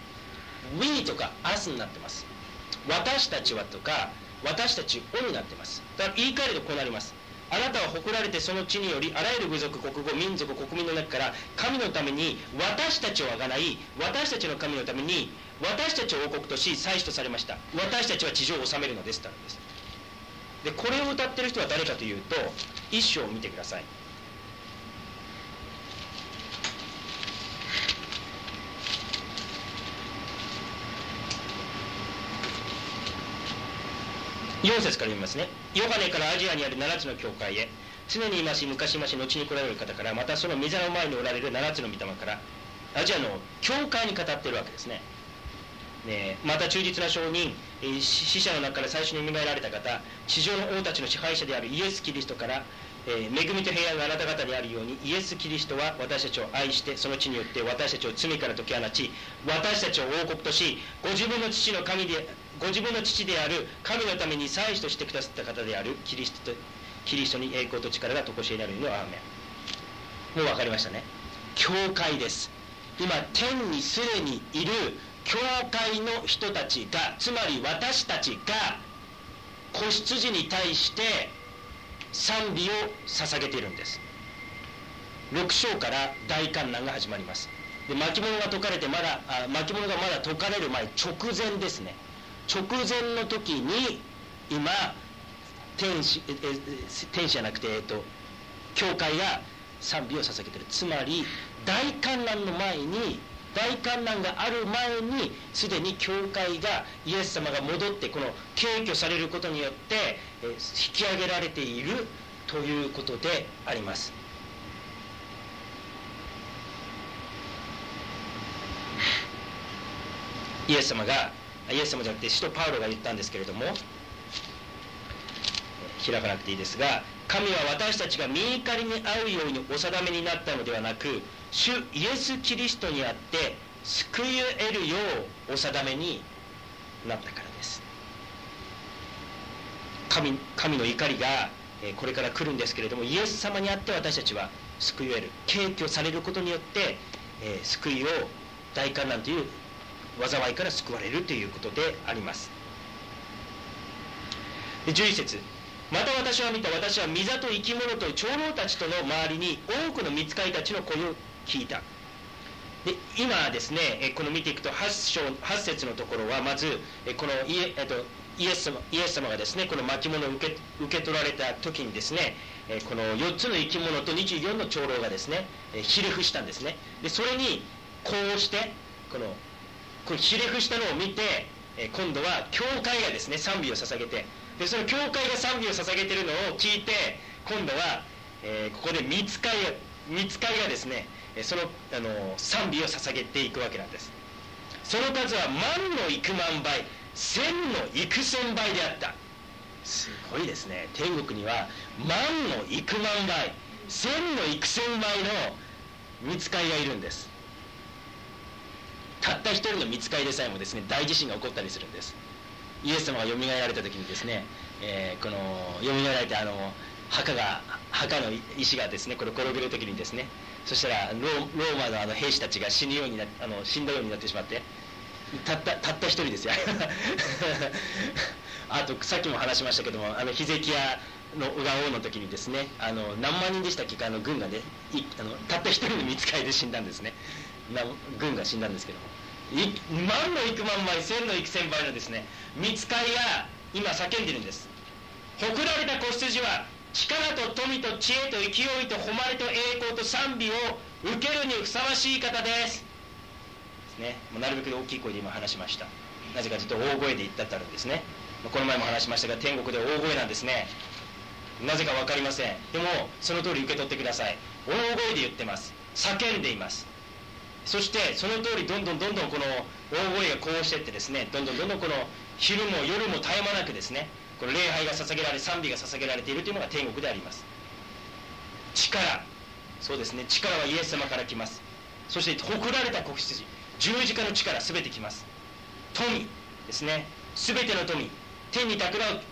we とか us になってます。私たちはとか私たちをになってます。だから言い換えるとこうなります。あなたは誇られてその地によりあらゆる部族、国語、民族、国民の中から神のために私たちをあがない、私たちの神のために私たちを王国とし祭司とされました。私たちは地上を治めるのですとあるんです。でこれを歌ってる人は誰かというと、一章を見てください。4節から読みますね。ヨハネからアジアにある7つの教会へ、常にいまし昔いまし後に来られる方から、またその御座の前におられる7つの御霊から、アジアの教会に語っているわけですね。また忠実な証人、死者の中から最初に蘇られた方、地上の王たちの支配者であるイエス・キリストから、恵みと平安があなた方にあるように、イエス・キリストは私たちを愛してその地によって私たちを罪から解き放ち、私たちを王国とし、ご自分の父である神のために祭司としてくださった方であるキリストに栄光と力が常しえになるのアーメン。もう分かりましたね。教会です。今天にすでにいる教会の人たちが、つまり私たちが子羊に対して賛美を捧げているんです。6章から大観難が始まります。で巻物が解かれて巻物がまだ解かれる前、直前ですね。直前の時に今天使じゃなくて教会が賛美を捧げている。つまり大観難の前に、大観難がある前にすでに教会がイエス様が戻ってこの敬挙されることによって引き上げられているということであります。イエス様じゃなくて使徒パウロが言ったんですけれども、開かなくていいですが、神は私たちが御怒りに遭うようにお定めになったのではなく、主イエス・キリストにあって救い得るようお定めになったからです。神の怒りがこれから来るんですけれども、イエス様にあって私たちは救いを得る、敬挙されることによって救いを、大観難という災いから救われるということであります。11節、また私は見た。私は御座と生き物と長老たちとの周りに多くの御使いたちの声を聞いた。で今ですね、この見ていくと 8節のところは、まずこのイエス様がですね、この巻物を受け取られた時にですね、この4つの生き物と24の長老がですね、ひれ伏したんですね。でそれにこうしてこのひれ伏したのを見て、今度は教会がですね賛美を捧げて、でその教会が賛美を捧げているのを聞いて、今度は、ここで御使いがですね、その賛美を捧げていくわけなんです。その数は万の幾万倍、千の幾千倍であった。 すごいですね。天国には万の幾万倍、千の幾千倍の御使いがいるんです。たった一人の御使いでさえもですね、大地震が起こったりするんです。イエス様がよみがえられた時にですね、このよみがえられて墓の石がですね、これ転げる時にですね、そしたらローマの兵士たちが死んだようになってしまって、たった一人ですよあとさっきも話しましたけども、ヒゼキヤが王の時にですね、何万人でしたっけ、軍がね、たった一人の御使いで死んだんですね。軍が死んだんですけども、万の幾万倍、千の幾千倍のですね、御使いが今叫んでるんです。誇られた子羊は力と富と知恵と勢いと誉れと栄光と賛美を受けるにふさわしい方ですね。もうなるべく大きい声で今話しました。なぜかというと大声で言ったってあるんですね。この前も話しましたが、天国で大声なんですね。なぜか分かりません。でもその通り受け取ってください。大声で言ってます。叫んでいます。そしてその通りどんどんこの大声がこうしてってですね、どんどんこの昼も夜も絶え間なくですね、この礼拝が捧げられ、賛美が捧げられているというのが天国であります。力、そうですね、力はイエス様から来ます。そして誇られた子羊、十字架の力、すべて来ます。富ですね、すべての富、天に宝を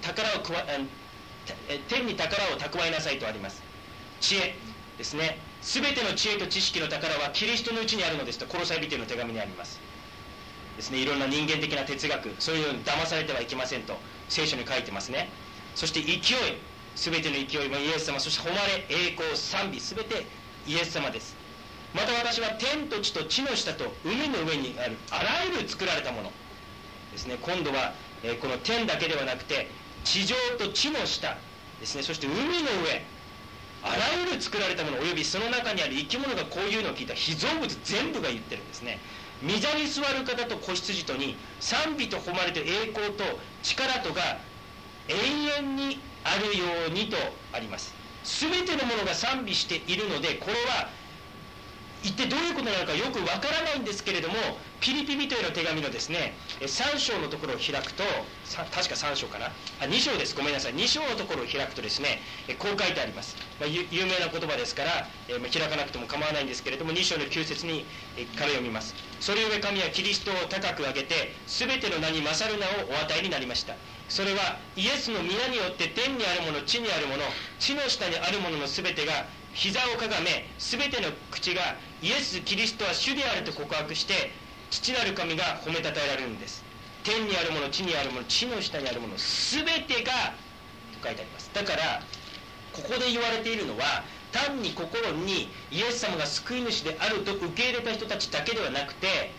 蓄えなさいとあります。知恵ですね、すべての知恵と知識の宝はキリストのうちにあるのですと、コロサイ人への手紙にありますですね。いろんな人間的な哲学、そういうのに騙されてはいけませんと聖書に書いてますね。そして勢い、すべての勢いはイエス様、そして誉れ、栄光、賛美、すべてイエス様です。また私は天と地と地の下と海の上にあるあらゆる作られたものですね。今度は、この天だけではなくて地上と地の下ですね、そして海の上、あらゆる作られたものおよびその中にある生き物がこういうのを聞いた被造物全部が言ってるんですね。御座に座る方と子羊とに賛美と誉れと栄光と力とが永遠にあるようにとあります。全てのものが賛美しているので、これは一体どういうことなのかよくわからないんですけれども、ピリピ人への手紙のですね3章のところを開くと、確か3章かな、2章です、ごめんなさい、2章のところを開くとですね、こう書いてあります。有名な言葉ですから、開かなくても構わないんですけれども、2章の9節にから読みます。それゆえ神はキリストを高く上げて、全ての名に勝る名をお与えになりました。それはイエスの皆によって天にあるもの、地にあるもの、地の下にあるものの全てが膝をかがめ、全ての口がイエス・キリストは主であると告白して、父なる神が褒めたたえられるんです。天にあるもの、地にあるもの、地の下にあるもの全てがと書いてあります。だからここで言われているのは、単に心にイエス様が救い主であると受け入れた人たちだけではなくて、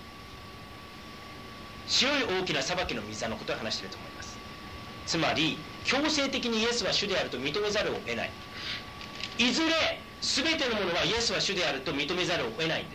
白い大きな裁きの御座のことを話していると思います。つまり強制的にイエスは主であると認めざるを得ない。いずれ全てのものはイエスは主であると認めざるを得ないんです。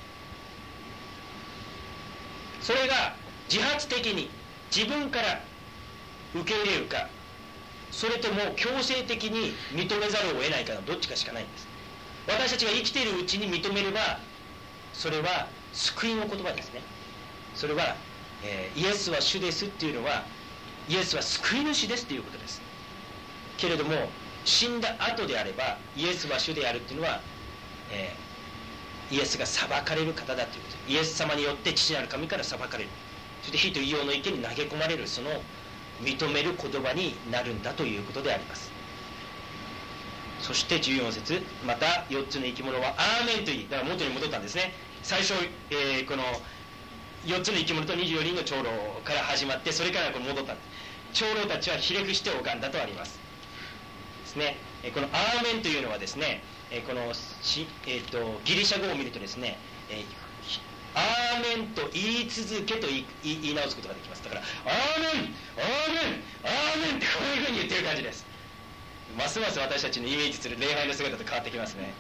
それが自発的に自分から受け入れるか、それとも強制的に認めざるを得ないかのどっちかしかないんです。私たちが生きているうちに認めれば、それは救いの言葉ですね。それは、イエスは主ですっていうのは、イエスは救い主ですということです。けれども死んだ後であれば、イエスは主であるっていうのは、イエスが裁かれる方だということ。イエス様によって父なる神から裁かれる。そして火と硫黄の池に投げ込まれる、その認める言葉になるんだということであります。そして14節、また4つの生き物はアーメンと言い、だから元に戻ったんですね。最初、この4つの生き物と24人の長老から始まって、それからこの戻ったんです。長老たちはひれ伏して拝んだとありますですね。このアーメンというのはですね、このギリシャ語を見るとですね、アーメンと言い続けと言い直すことができます。だからアーメンアーメンアーメンってこういうふうに言ってる感じです。ますます私たちのイメージする礼拝の姿と変わってきますね。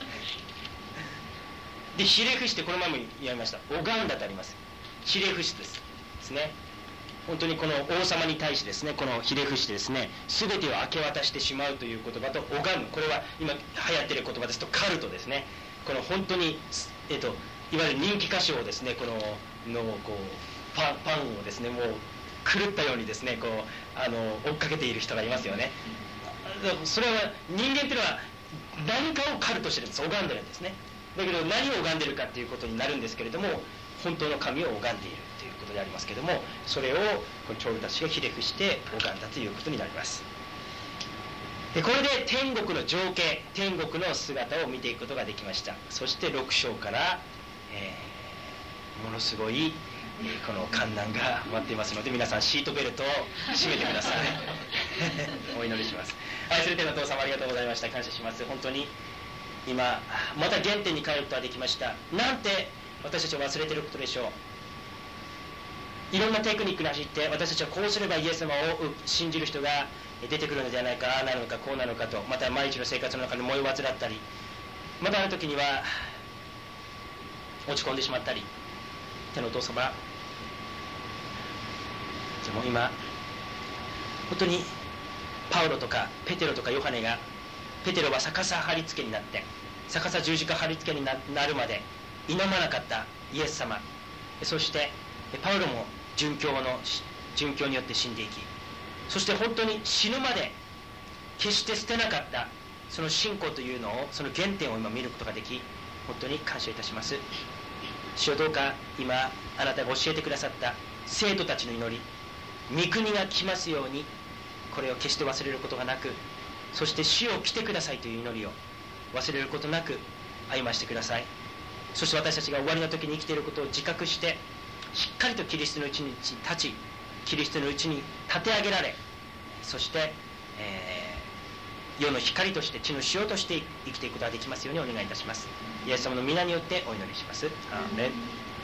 でひれ伏して、この前も言いました、拝んだとあります。ひれ伏しですね。本当にこの王様に対してですね、このひれ伏してですね、全てを明け渡してしまうという言葉と拝む、これは今流行っている言葉ですとカルトですね。この本当に、いわゆる人気歌手をですね、こうパンをですね、もう狂ったようにですね、追っかけている人がいますよね。それは人間っていうのは何かを狩るとしてるんです。拝んでるんですね。だけど何を拝んでるかっていうことになるんですけれども、本当の神を拝んでいるということでありますけれども、それをこの長老たちがひれ伏して拝んだということになります。でこれで天国の情景、天国の姿を見ていくことができました。そして6章から、ものすごいこの観難が待っていますので、皆さんシートベルトを締めてくださいお祈りします。愛する天のお父様、ありがとうございました。感謝します。本当に今また原点に帰ることができました。なんて私たちを忘れていることでしょう。いろんなテクニックに走って私たちはこうすればイエス様を信じる人が出てくるのではないか、ああなるのかこうなるのかと、また毎日の生活の中で燃え患ったり、またある時には落ち込んでしまったり。天のお父様、でも今本当にパウロとかペテロとかヨハネが、ペテロは逆さ貼り付けになって、逆さ十字架貼り付けになるまで否まなかったイエス様、そしてパウロも殉教によって死んでいき、そして本当に死ぬまで決して捨てなかったその信仰というのを、その原点を今見ることができ、本当に感謝いたします。主よ、どうか今あなたが教えてくださった生徒たちの祈り、御国が来ますように、これを決して忘れることがなく、そして主よ来てくださいという祈りを忘れることなく歩ましてください。そして私たちが終わりの時に生きていることを自覚して、しっかりとキリストのうちに立ち、キリストのうちに立て上げられ、そして、世の光として、地の塩として生きていくことができますようにお願いいたします。イエス様の皆によってお祈りします。アーメン。